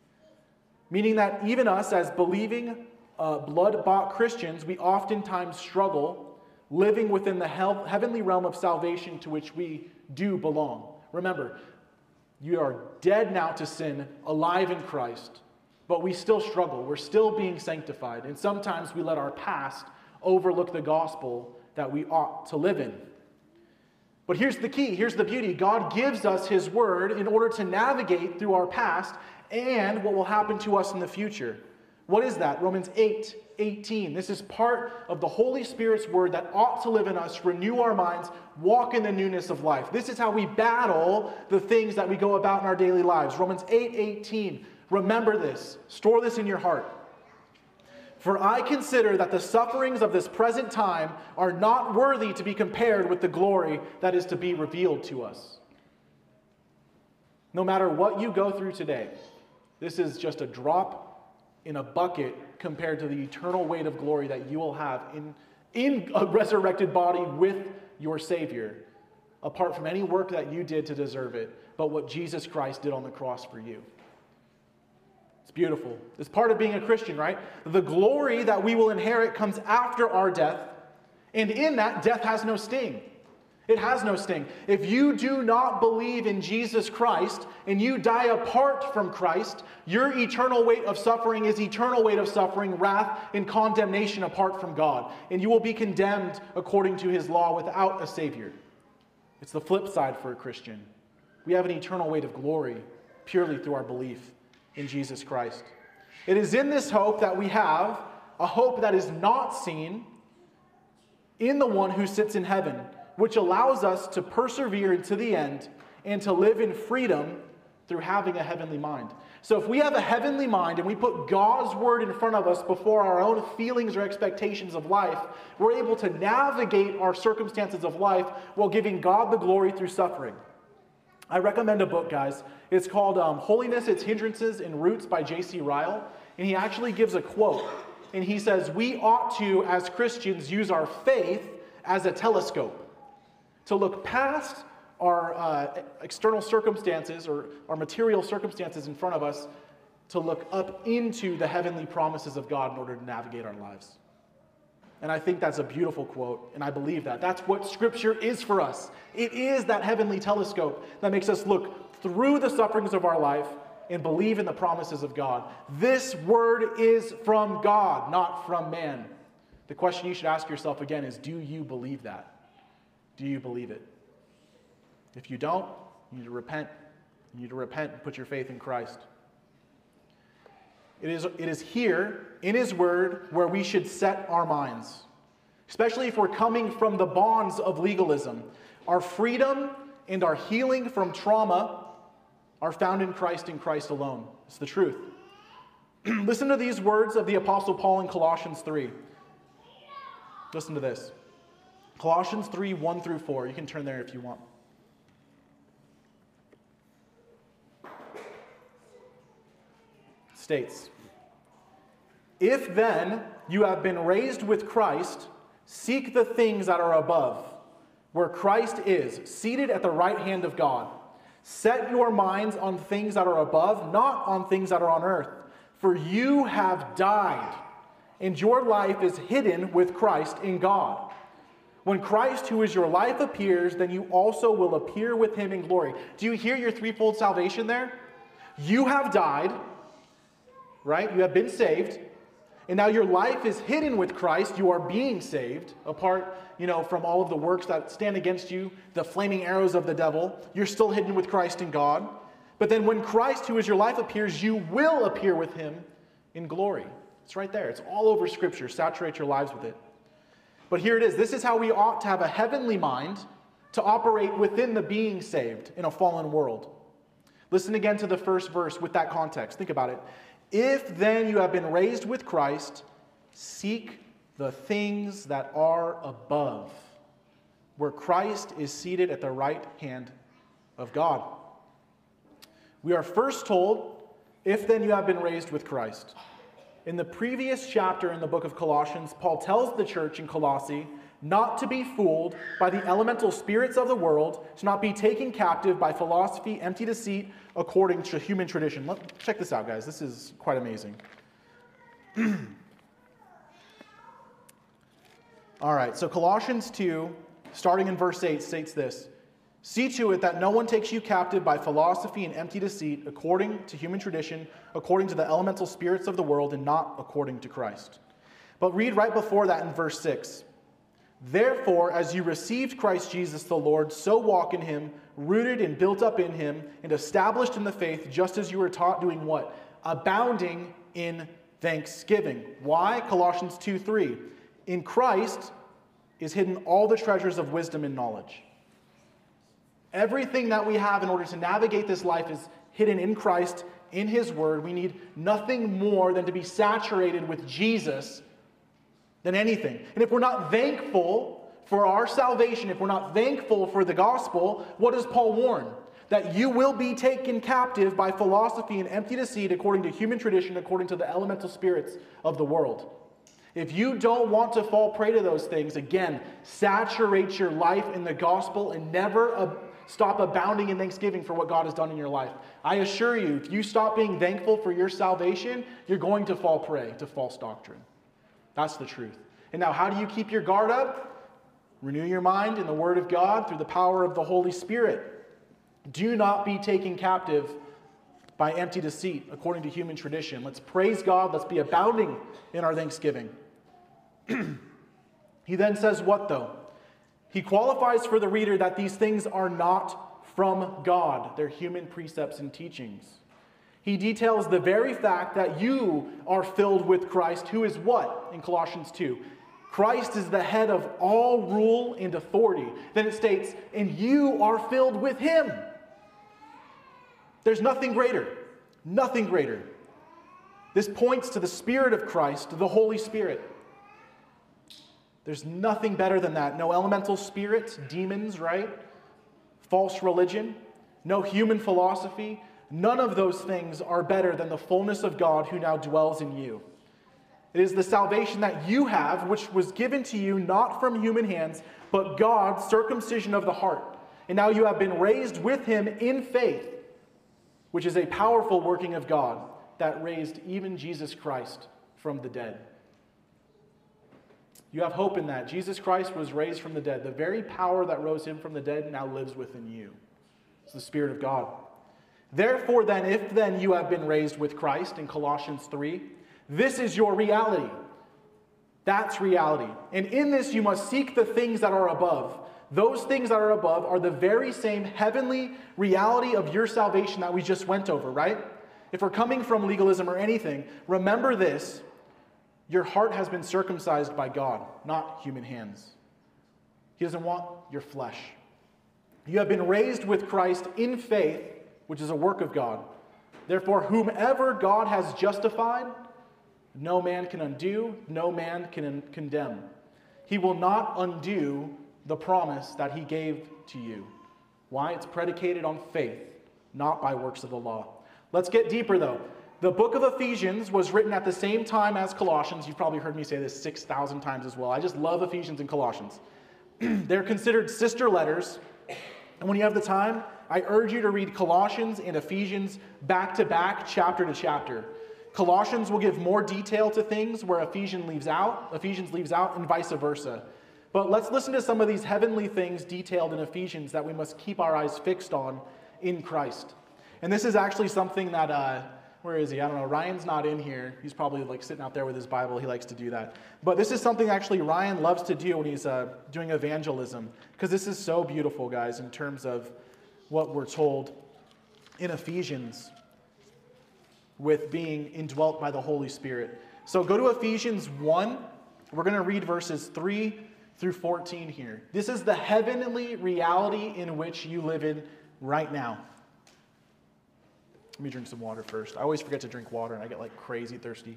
meaning that even us as believing, uh, blood-bought Christians, we oftentimes struggle living within the heavenly realm of salvation to which we do belong. Remember, You are dead now to sin, alive in Christ, but we still struggle. We're still being sanctified, and sometimes we let our past overlook the gospel that we ought to live in. But here's the key, here's the beauty. God gives us his word in order to navigate through our past and what will happen to us in the future. What is that? Romans eight eighteen. This is part of the Holy Spirit's word that ought to live in us, renew our minds, walk in the newness of life. This is how we battle the things that we go about in our daily lives. Romans eight eighteen. Remember this. Store this in your heart. For I consider that the sufferings of this present time are not worthy to be compared with the glory that is to be revealed to us. No matter what you go through today, this is just a drop in a bucket compared to the eternal weight of glory that you will have in, in a resurrected body with your Savior, apart from any work that you did to deserve it, but what Jesus Christ did on the cross for you. It's beautiful. It's part of being a Christian, right? The glory that we will inherit comes after our death, and in that, death has no sting. It has no sting. If you do not believe in Jesus Christ and you die apart from Christ, your eternal weight of suffering is eternal weight of suffering, wrath, and condemnation apart from God. And you will be condemned according to his law without a Savior. It's the flip side for a Christian. We have an eternal weight of glory purely through our belief in Jesus Christ. It is in this hope that we have a hope that is not seen in the one who sits in heaven, which allows us to persevere to the end and to live in freedom through having a heavenly mind. So if we have a heavenly mind and we put God's word in front of us before our own feelings or expectations of life, we're able to navigate our circumstances of life while giving God the glory through suffering. I recommend a book, guys. It's called um, Holiness, Its Hindrances and Roots by J C Ryle. And he actually gives a quote. And he says, we ought to, as Christians, use our faith as a telescope to look past our uh, external circumstances or our material circumstances in front of us, to look up into the heavenly promises of God in order to navigate our lives. And I think that's a beautiful quote, and I believe that. That's what Scripture is for us. It is that heavenly telescope that makes us look through the sufferings of our life and believe in the promises of God. This word is from God, not from man. The question you should ask yourself again is, do you believe that? Do you believe it? If you don't, you need to repent. You need to repent and put your faith in Christ. It is, it is here, in his word, where we should set our minds. Especially if we're coming from the bonds of legalism. Our freedom and our healing from trauma are found in Christ and Christ alone. It's the truth. Listen to these words of the Apostle Paul in Colossians three. Listen to this. Colossians three, one through four. You can turn there if you want. States, if then you have been raised with Christ, seek the things that are above, where Christ is, seated at the right hand of God. Set your minds on things that are above, not on things that are on earth. For you have died, and your life is hidden with Christ in God. When Christ, who is your life, appears, then you also will appear with him in glory. Do you hear your threefold salvation there? You have died, right? You have been saved. And now your life is hidden with Christ. You are being saved, apart, you know, from all of the works that stand against you, the flaming arrows of the devil. You're still hidden with Christ in God. But then when Christ, who is your life, appears, you will appear with him in glory. It's right there. It's all over Scripture. Saturate your lives with it. But here it is. This is how we ought to have a heavenly mind to operate within the being saved in a fallen world. Listen again to the first verse with that context. Think about it. If then you have been raised with Christ, seek the things that are above, where Christ is seated at the right hand of God. We are first told, if then you have been raised with Christ. In the previous chapter in the book of Colossians, Paul tells the church in Colossae not to be fooled by the elemental spirits of the world, to not be taken captive by philosophy, empty deceit, according to human tradition. Let, check this out, guys. This is quite amazing. All right, so Colossians two, starting in verse eight, states this. See to it that no one takes you captive by philosophy and empty deceit, according to human tradition, according to the elemental spirits of the world, and not according to Christ. But read right before that in verse six. Therefore, as you received Christ Jesus the Lord, so walk in him, rooted and built up in him, and established in the faith, just as you were taught, doing what? Abounding in thanksgiving. Why? Colossians two three. In Christ is hidden all the treasures of wisdom and knowledge. Everything that we have in order to navigate this life is hidden in Christ, in his word. We need nothing more than to be saturated with Jesus than anything. And if we're not thankful for our salvation, if we're not thankful for the gospel, what does Paul warn? That you will be taken captive by philosophy and empty deceit, according to human tradition, according to the elemental spirits of the world. If you don't want to fall prey to those things, again, saturate your life in the gospel and never ab- stop abounding in thanksgiving for what God has done in your life. I assure you, if you stop being thankful for your salvation, you're going to fall prey to false doctrine. That's the truth. And now, how do you keep your guard up? Renew your mind in the Word of God through the power of the Holy Spirit. Do not be taken captive by empty deceit, according to human tradition. Let's praise God. Let's be abounding in our thanksgiving. He then says what, though? He qualifies for the reader that these things are not from God. They're human precepts and teachings. He details the very fact that you are filled with Christ, who is what in Colossians two? Christ is the head of all rule and authority. Then it states, and you are filled with him. There's nothing greater. Nothing greater. This points to the Spirit of Christ, the Holy Spirit. There's nothing better than that. No elemental spirits, demons, right? False religion, no human philosophy. None of those things are better than the fullness of God who now dwells in you. It is the salvation that you have, which was given to you not from human hands, but God's circumcision of the heart. And now you have been raised with him in faith, which is a powerful working of God that raised even Jesus Christ from the dead. You have hope in that. Jesus Christ was raised from the dead. The very power that rose him from the dead now lives within you. It's the Spirit of God. Therefore then, if then you have been raised with Christ in Colossians three, this is your reality. That's reality. And in this you must seek the things that are above. Those things that are above are the very same heavenly reality of your salvation that we just went over, right? If we're coming from legalism or anything, remember this. Your heart has been circumcised by God, not human hands. He doesn't want your flesh. You have been raised with Christ in faith, which is a work of God. Therefore, whomever God has justified, no man can undo, no man can condemn. He will not undo the promise that he gave to you. Why? It's predicated on faith, not by works of the law. Let's get deeper, though. The book of Ephesians was written at the same time as Colossians. You've probably heard me say this six thousand times as well. I just love Ephesians and Colossians. They're considered sister letters. And when you have the time, I urge you to read Colossians and Ephesians back to back, chapter to chapter. Colossians will give more detail to things where Ephesians leaves out, Ephesians leaves out, and vice versa. But let's listen to some of these heavenly things detailed in Ephesians that we must keep our eyes fixed on in Christ. And this is actually something that... Uh, Where is he? I don't know. Ryan's not in here. He's probably like sitting out there with his Bible. He likes to do that. But this is something actually Ryan loves to do when he's uh, doing evangelism. Because this is so beautiful, guys, in terms of what we're told in Ephesians with being indwelt by the Holy Spirit. So go to Ephesians one. We're going to read verses three through fourteen here. This is the heavenly reality in which you live in right now. Let me drink some water first. I always forget to drink water and I get like crazy thirsty.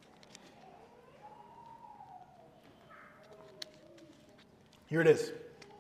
Here it is.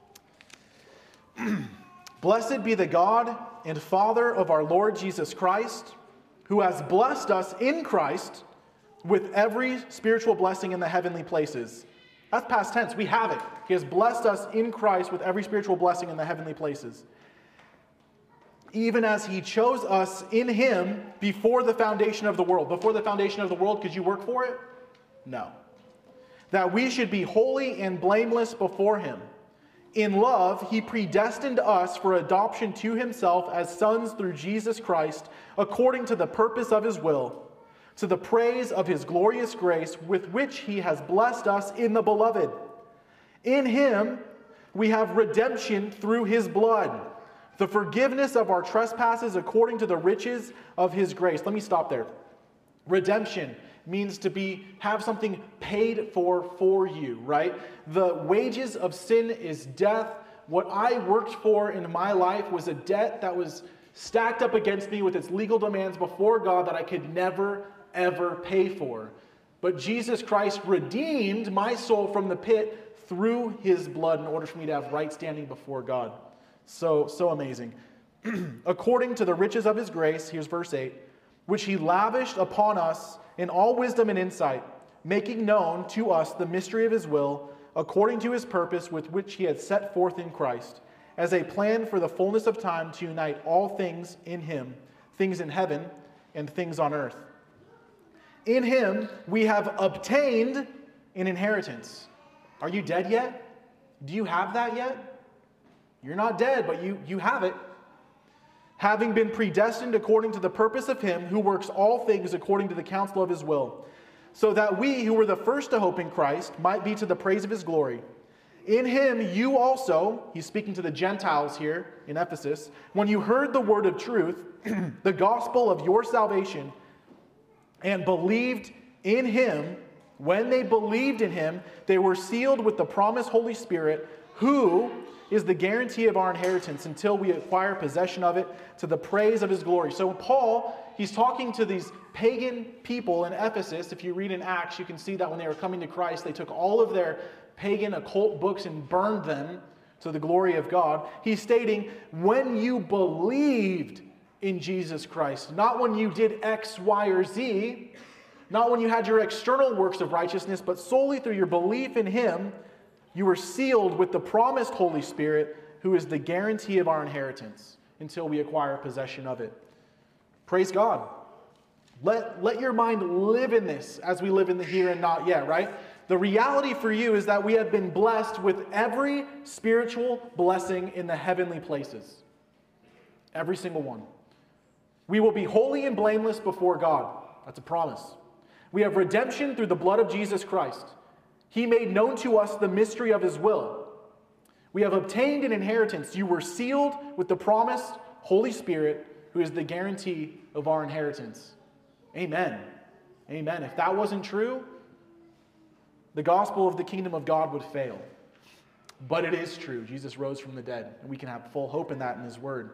Blessed be the God and Father of our Lord Jesus Christ, who has blessed us in Christ with every spiritual blessing in the heavenly places. That's past tense. We have it. He has blessed us in Christ with every spiritual blessing in the heavenly places. Even as he chose us in him before the foundation of the world. Before the foundation of the world, could you work for it? No. That we should be holy and blameless before him. In love, he predestined us for adoption to himself as sons through Jesus Christ, according to the purpose of his will, to the praise of his glorious grace with which he has blessed us in the beloved. In him we have redemption through his blood, the forgiveness of our trespasses according to the riches of his grace. Let me stop there. Redemption means to be have something paid for for you, right? The wages of sin is death. What I worked for in my life was a debt that was stacked up against me with its legal demands before God that I could never, ever pay for. But Jesus Christ redeemed my soul from the pit through his blood in order for me to have right standing before God. So, so amazing. According to the riches of his grace, here's verse eight, which he lavished upon us in all wisdom and insight, making known to us the mystery of his will, according to his purpose with which he had set forth in Christ, as a plan for the fullness of time to unite all things in him, things in heaven and things on earth. In him we have obtained an inheritance. Are you dead yet? Do you have that yet? You're not dead, but you, you have it. Having been predestined according to the purpose of him who works all things according to the counsel of his will, so that we who were the first to hope in Christ might be to the praise of his glory. In him you also, he's speaking to the Gentiles here in Ephesus, when you heard the word of truth, the gospel of your salvation, and believed in him, when they believed in him, they were sealed with the promised Holy Spirit, who is the guarantee of our inheritance until we acquire possession of it to the praise of his glory. So Paul, he's talking to these pagan people in Ephesus. If you read in Acts, you can see that when they were coming to Christ, they took all of their pagan occult books and burned them to the glory of God. He's stating, when you believed in Jesus Christ, not when you did X, Y, or Z, not when you had your external works of righteousness, but solely through your belief in him, you were sealed with the promised Holy Spirit, who is the guarantee of our inheritance until we acquire possession of it. Praise God. Let, let your mind live in this as we live in the here and not yet, right? The reality for you is that we have been blessed with every spiritual blessing in the heavenly places. Every single one. We will be holy and blameless before God. That's a promise. We have redemption through the blood of Jesus Christ. He made known to us the mystery of his will. We have obtained an inheritance. You were sealed with the promised Holy Spirit, who is the guarantee of our inheritance. Amen. Amen. If that wasn't true, the gospel of the kingdom of God would fail. But it is true. Jesus rose from the dead, and we can have full hope in that in his word.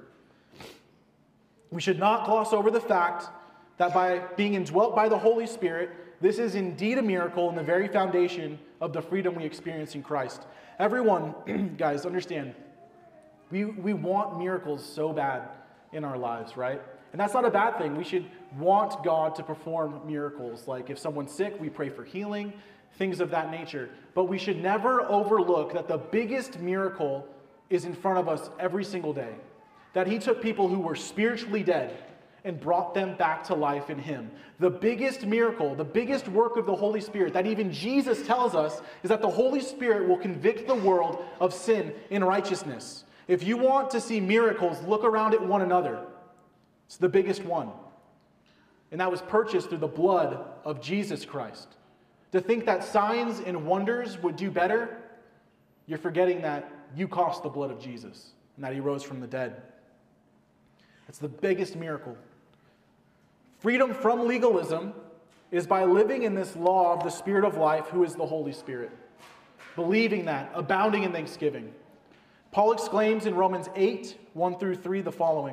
We should not gloss over the fact that by being indwelt by the Holy Spirit, this is indeed a miracle and the very foundation of the freedom we experience in Christ. Everyone, guys, understand, we, we want miracles so bad in our lives, right? And that's not a bad thing. We should want God to perform miracles. Like if someone's sick, we pray for healing, things of that nature. But we should never overlook that the biggest miracle is in front of us every single day. That he took people who were spiritually dead and brought them back to life in him. The biggest miracle, the biggest work of the Holy Spirit that even Jesus tells us is that the Holy Spirit will convict the world of sin and righteousness. If you want to see miracles, look around at one another. It's the biggest one. And that was purchased through the blood of Jesus Christ. To think that signs and wonders would do better, you're forgetting that you cost the blood of Jesus and that he rose from the dead. It's the biggest miracle. Freedom from legalism is by living in this law of the Spirit of life, who is the Holy Spirit. Believing that, abounding in thanksgiving. Paul exclaims in Romans eight, one through three, the following.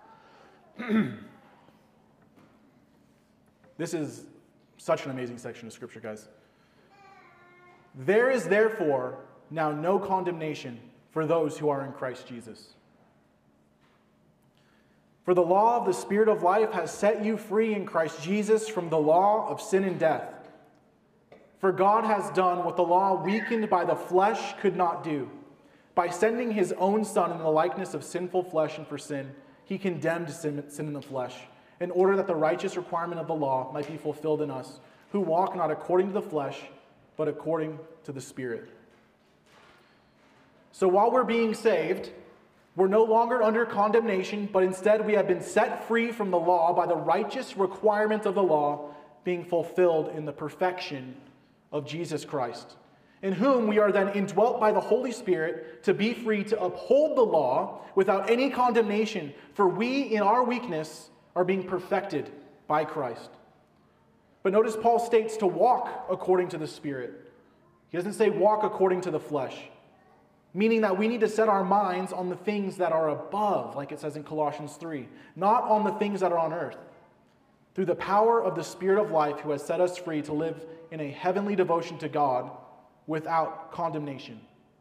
This is such an amazing section of Scripture, guys. There is therefore now no condemnation for those who are in Christ Jesus. For the law of the Spirit of life has set you free in Christ Jesus from the law of sin and death. For God has done what the law weakened by the flesh could not do. By sending his own Son in the likeness of sinful flesh and for sin, he condemned sin, sin in the flesh, in order that the righteous requirement of the law might be fulfilled in us, who walk not according to the flesh, but according to the Spirit. So while we're being saved, we're no longer under condemnation, but instead we have been set free from the law by the righteous requirement of the law being fulfilled in the perfection of Jesus Christ, in whom we are then indwelt by the Holy Spirit to be free to uphold the law without any condemnation, for we in our weakness are being perfected by Christ. But notice Paul states to walk according to the Spirit. He doesn't say walk according to the flesh, meaning that we need to set our minds on the things that are above, like it says in Colossians three, not on the things that are on earth. Through the power of the Spirit of life who has set us free to live in a heavenly devotion to God without condemnation.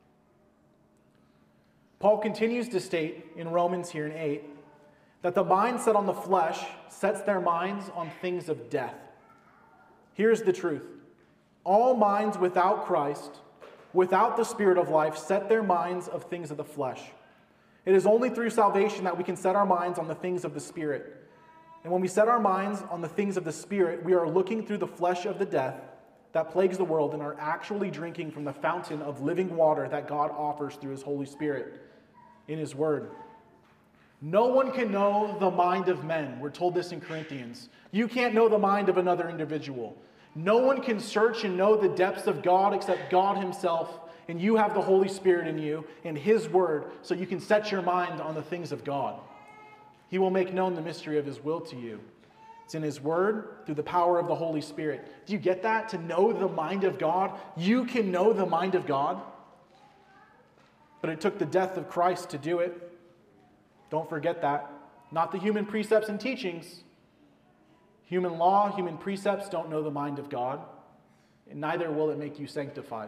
Paul continues to state in Romans here in eight that the mind set on the flesh sets their minds on things of death. Here's the truth. All minds without Christ, without the Spirit of life, set their minds of things of the flesh. It is only through salvation that we can set our minds on the things of the Spirit. And when we set our minds on the things of the Spirit, we are looking through the flesh of the death that plagues the world and are actually drinking from the fountain of living water that God offers through His Holy Spirit in His Word. No one can know the mind of men. We're told this in Corinthians. You can't know the mind of another individual. No one can search and know the depths of God except God Himself, and you have the Holy Spirit in you and His Word, so you can set your mind on the things of God. He will make known the mystery of His will to you. It's in His Word through the power of the Holy Spirit. Do you get that? To know the mind of God? You can know the mind of God. But it took the death of Christ to do it. Don't forget that. Not the human precepts and teachings. Human law, human precepts don't know the mind of God, and neither will it make you sanctified.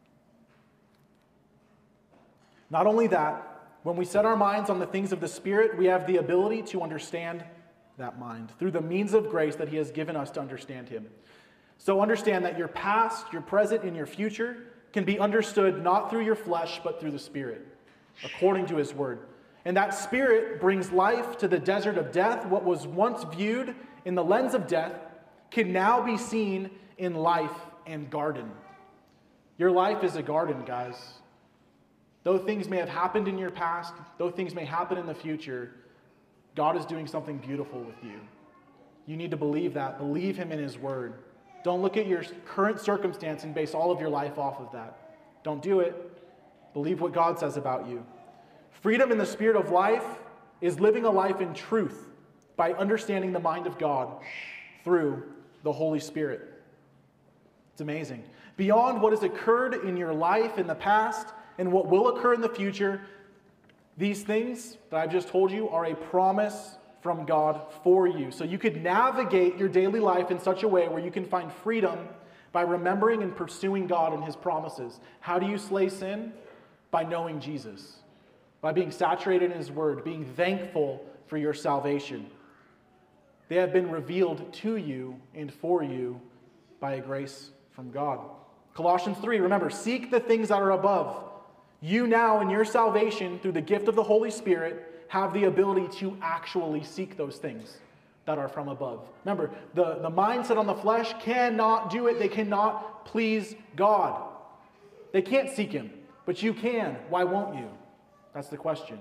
Not only that, when we set our minds on the things of the Spirit, we have the ability to understand that mind through the means of grace that He has given us to understand Him. So understand that your past, your present, and your future can be understood not through your flesh, but through the Spirit, according to His Word. And that Spirit brings life to the desert of death. What was once viewed in the lens of death can now be seen in life and garden. Your life is a garden, guys. Though things may have happened in your past, though things may happen in the future, God is doing something beautiful with you. You need to believe that. Believe Him in His Word. Don't look at your current circumstance and base all of your life off of that. Don't do it. Believe what God says about you. Freedom in the Spirit of life is living a life in truth by understanding the mind of God through the Holy Spirit. It's amazing. Beyond what has occurred in your life in the past and what will occur in the future, these things that I've just told you are a promise from God for you. So you could navigate your daily life in such a way where you can find freedom by remembering and pursuing God and His promises. How do you slay sin? By knowing Jesus. By being saturated in His Word, being thankful for your salvation. They have been revealed to you and for you by a grace from God. Colossians three, remember, seek the things that are above. You now, in your salvation, through the gift of the Holy Spirit, have the ability to actually seek those things that are from above. Remember, the, the mindset on the flesh cannot do it. They cannot please God. They can't seek Him, but you can. Why won't you? That's the question.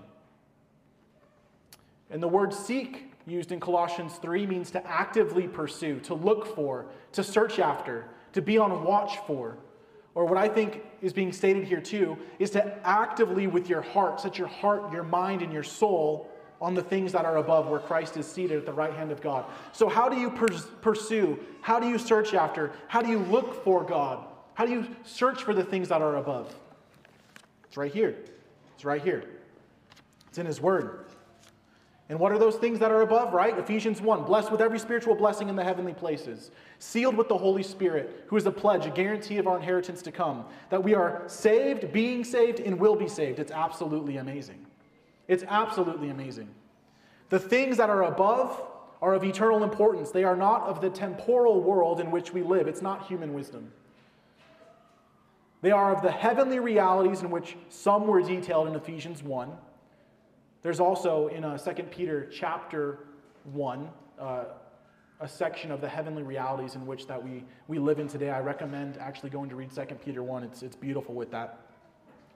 And the word seek, used in Colossians three, means to actively pursue, to look for, to search after, to be on watch for. Or what I think is being stated here too, is to actively with your heart, set your heart, your mind, and your soul on the things that are above where Christ is seated at the right hand of God. So how do you pers- pursue? How do you search after? How do you look for God? How do you search for the things that are above? It's right here. It's right here. It's in His Word. And what are those things that are above, right? Ephesians one, blessed with every spiritual blessing in the heavenly places, sealed with the Holy Spirit, who is a pledge, a guarantee of our inheritance to come, that we are saved, being saved, and will be saved. It's absolutely amazing. It's absolutely amazing. The things that are above are of eternal importance. They are not of the temporal world in which we live. It's not human wisdom. They are of the heavenly realities in which some were detailed in Ephesians one. There's also in uh, Second Peter chapter one, uh, a section of the heavenly realities in which that we, we live in today. I recommend actually going to read Second Peter one. It's, it's beautiful with that.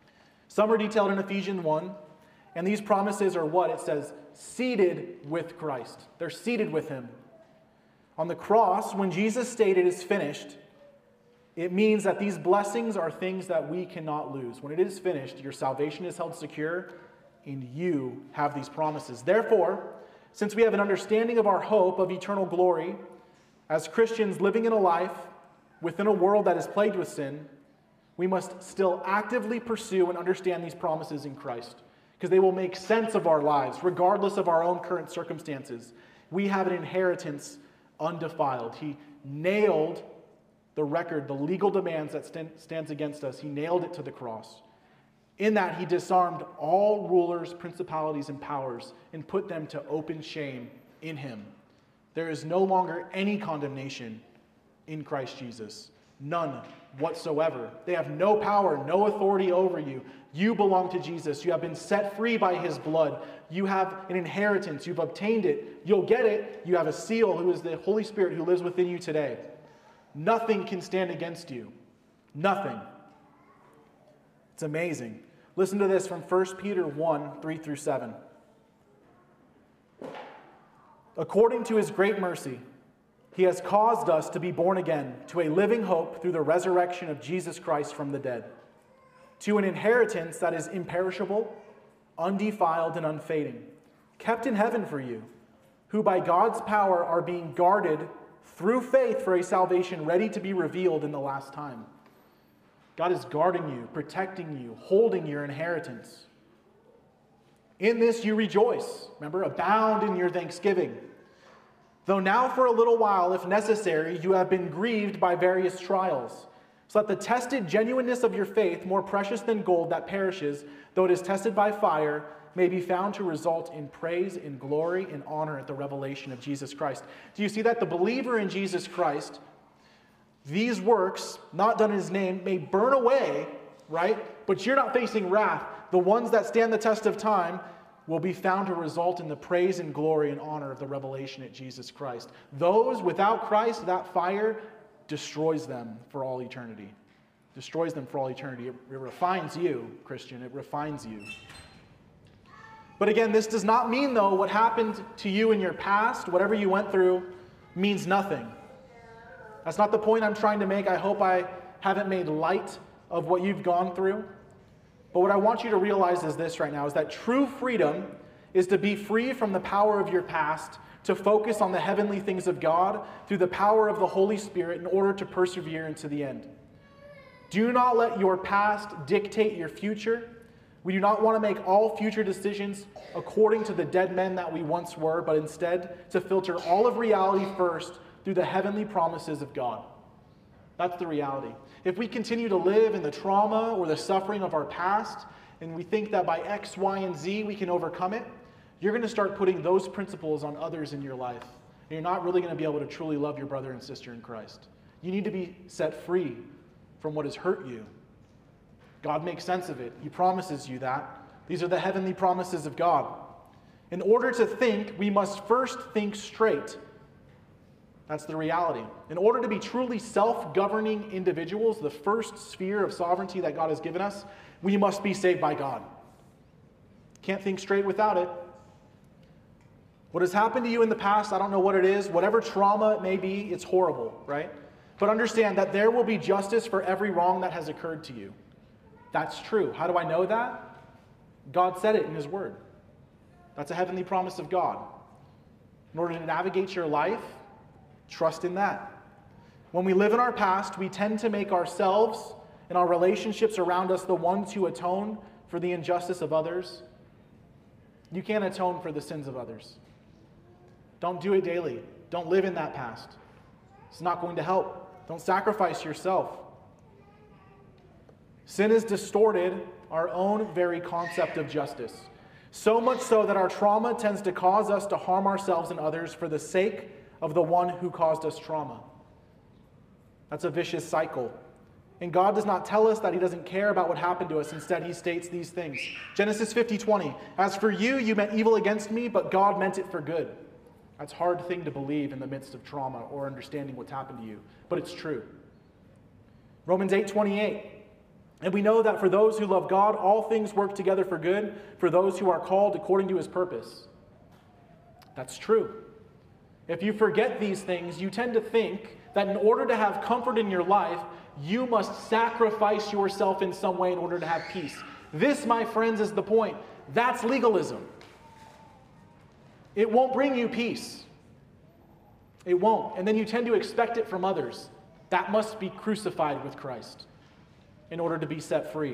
Some are detailed in Ephesians one, and these promises are what? It says, seated with Christ. They're seated with him. On the cross, when Jesus stated it's finished, it means that these blessings are things that we cannot lose. When it is finished, your salvation is held secure, and you have these promises. Therefore, since we have an understanding of our hope of eternal glory, as Christians living in a life within a world that is plagued with sin, we must still actively pursue and understand these promises in Christ, because they will make sense of our lives, regardless of our own current circumstances. We have an inheritance undefiled. He nailed the record, the legal demands that stand, stands against us. He nailed it to the cross. In that, he disarmed all rulers, principalities, and powers and put them to open shame in him. There is no longer any condemnation in Christ Jesus. None whatsoever. They have no power, no authority over you. You belong to Jesus. You have been set free by his blood. You have an inheritance. You've obtained it. You'll get it. You have a seal who is the Holy Spirit who lives within you today. Nothing can stand against you. Nothing. It's amazing. Listen to this from First Peter one, three through seven. According to his great mercy, he has caused us to be born again to a living hope through the resurrection of Jesus Christ from the dead, to an inheritance that is imperishable, undefiled, and unfading, kept in heaven for you, who by God's power are being guarded through faith for a salvation ready to be revealed in the last time. God is guarding you, protecting you, holding your inheritance. In this you rejoice. Remember, abound in your thanksgiving. Though now for a little while, if necessary, you have been grieved by various trials, so that the tested genuineness of your faith, more precious than gold that perishes, though it is tested by fire, may be found to result in praise, in glory, and honor at the revelation of Jesus Christ. Do you see that? The believer in Jesus Christ, these works, not done in his name, may burn away, right? But you're not facing wrath. The ones that stand the test of time will be found to result in the praise and glory and honor of the revelation at Jesus Christ. Those without Christ, that fire destroys them for all eternity. Destroys them for all eternity. It, it refines you, Christian. It refines you. But again, this does not mean, though, what happened to you in your past, whatever you went through, means nothing. That's not the point I'm trying to make. I hope I haven't made light of what you've gone through. But what I want you to realize is this right now, is that true freedom is to be free from the power of your past, to focus on the heavenly things of God through the power of the Holy Spirit in order to persevere into the end. Do not let your past dictate your future. We do not want to make all future decisions according to the dead men that we once were, but instead to filter all of reality first through the heavenly promises of God. That's the reality. If we continue to live in the trauma or the suffering of our past, and we think that by X, Y, and Z we can overcome it, you're going to start putting those principles on others in your life. And you're not really going to be able to truly love your brother and sister in Christ. You need to be set free from what has hurt you. God makes sense of it. He promises you that. These are the heavenly promises of God. In order to think, we must first think straight. That's the reality. In order to be truly self-governing individuals, the first sphere of sovereignty that God has given us, we must be saved by God. Can't think straight without it. What has happened to you in the past, I don't know what it is. Whatever trauma it may be, it's horrible, right? But understand that there will be justice for every wrong that has occurred to you. That's true. How do I know that? God said it in his word. That's a heavenly promise of God. In order to navigate your life, trust in that. When we live in our past, we tend to make ourselves and our relationships around us the ones who atone for the injustice of others. You can't atone for the sins of others. Don't do it daily. Don't live in that past. It's not going to help. Don't sacrifice yourself. Sin has distorted our own very concept of justice. So much so that our trauma tends to cause us to harm ourselves and others for the sake of the one who caused us trauma. That's a vicious cycle. And God does not tell us that he doesn't care about what happened to us. Instead, he states these things. Genesis fifty twenty, as for you, you meant evil against me, but God meant it for good. That's a hard thing to believe in the midst of trauma or understanding what's happened to you. But it's true. Romans eight twenty-eight, And we know that for those who love God, all things work together for good, for those who are called according to his purpose. That's true. If you forget these things, you tend to think that in order to have comfort in your life, you must sacrifice yourself in some way in order to have peace. This, my friends, is the point. That's legalism. It won't bring you peace. It won't. And then you tend to expect it from others. That must be crucified with Christ in order to be set free.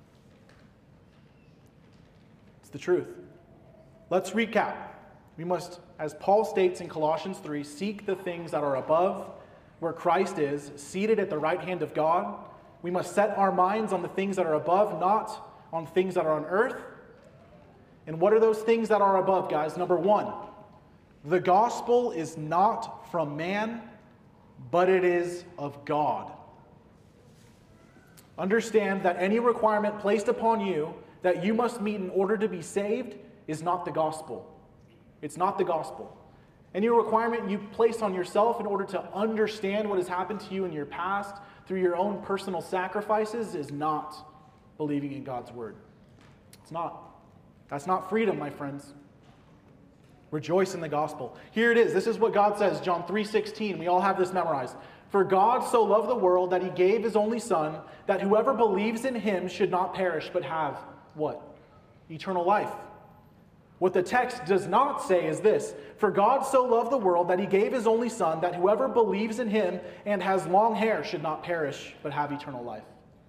It's the truth. Let's recap. We must, as Paul states in Colossians three, seek the things that are above, where Christ is, seated at the right hand of God. We must set our minds on the things that are above, not on things that are on earth. And what are those things that are above, guys? Number one, the gospel is not from man, but it is of God. Understand that any requirement placed upon you that you must meet in order to be saved is not the gospel. It's not the gospel. Any requirement you place on yourself in order to understand what has happened to you in your past through your own personal sacrifices is not believing in God's word. It's not. That's not freedom, my friends. Rejoice in the gospel. Here it is. This is what God says, John three sixteen. We all have this memorized. For God so loved the world that he gave his only Son, that whoever believes in him should not perish, but have what? Eternal life. What the text does not say is this: for God so loved the world that he gave his only Son, that whoever believes in him and has long hair should not perish, but have eternal life.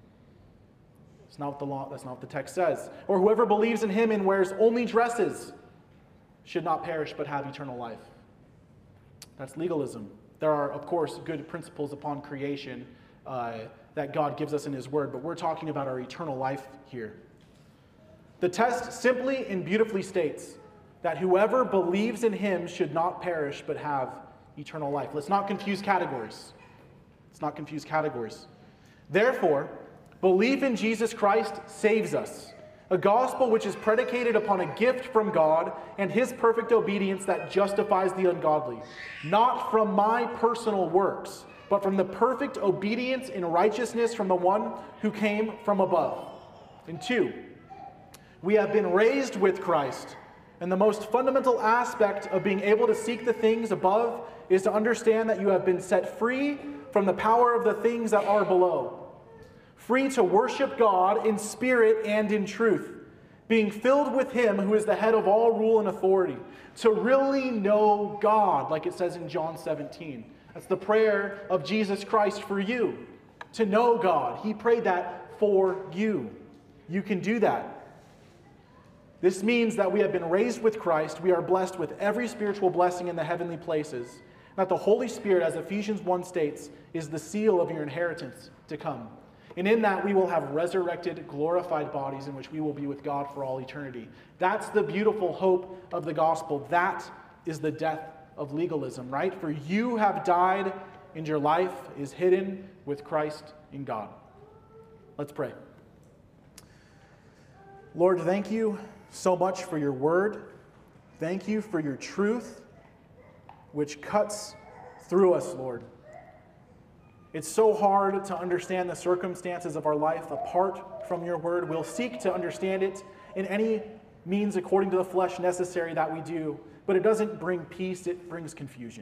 That's not what the law, that's not what the text says. Or whoever believes in him and wears only dresses should not perish, but have eternal life. That's legalism. There are, of course, good principles upon creation uh, that God gives us in his word, but we're talking about our eternal life here. The text simply and beautifully states that whoever believes in him should not perish, but have eternal life. Let's not confuse categories. Let's not confuse categories. Therefore, belief in Jesus Christ saves us. A gospel which is predicated upon a gift from God and his perfect obedience that justifies the ungodly. Not from my personal works, but from the perfect obedience and righteousness from the one who came from above. And two, we have been raised with Christ. And the most fundamental aspect of being able to seek the things above is to understand that you have been set free from the power of the things that are below. Free to worship God in spirit and in truth, being filled with him who is the head of all rule and authority, to really know God, like it says in John seventeen. That's the prayer of Jesus Christ for you, to know God. He prayed that for you. You can do that. This means that we have been raised with Christ. We are blessed with every spiritual blessing in the heavenly places. And that the Holy Spirit, as Ephesians one states, is the seal of your inheritance to come. And in that we will have resurrected, glorified bodies in which we will be with God for all eternity. That's the beautiful hope of the gospel. That is the death of legalism, right? For you have died, and your life is hidden with Christ in God. Let's pray. Lord, thank you so much for your word. Thank you for your truth, which cuts through us, Lord. It's so hard to understand the circumstances of our life apart from your word. We'll seek to understand it in any means according to the flesh necessary that we do, but it doesn't bring peace, it brings confusion.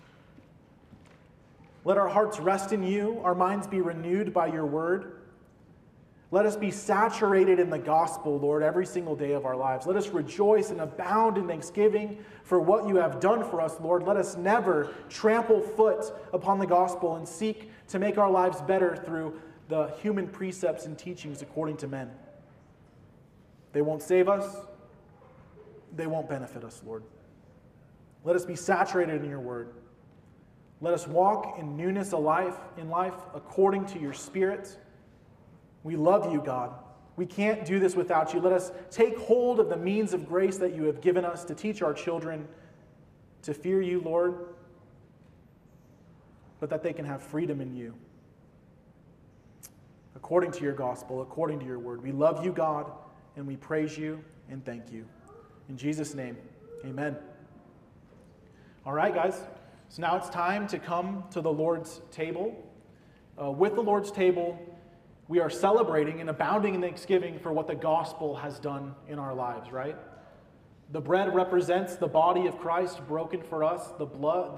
Let our hearts rest in you, our minds be renewed by your word. Let us be saturated in the gospel, Lord, every single day of our lives. Let us rejoice and abound in thanksgiving for what you have done for us, Lord. Let us never trample foot upon the gospel and seek to make our lives better through the human precepts and teachings according to men. They won't save us. They won't benefit us, Lord. Let us be saturated in your word. Let us walk in newness of life, in life according to your Spirit. We love you, God. We can't do this without you. Let us take hold of the means of grace that you have given us to teach our children to fear you, Lord, but that they can have freedom in you. According to your gospel, according to your word. We love you, God, and we praise you and thank you. In Jesus' name, amen. All right, guys. So now it's time to come to the Lord's table. Uh, with the Lord's table, we are celebrating and abounding in thanksgiving for what the gospel has done in our lives, right? The bread represents the body of Christ broken for us. The blood,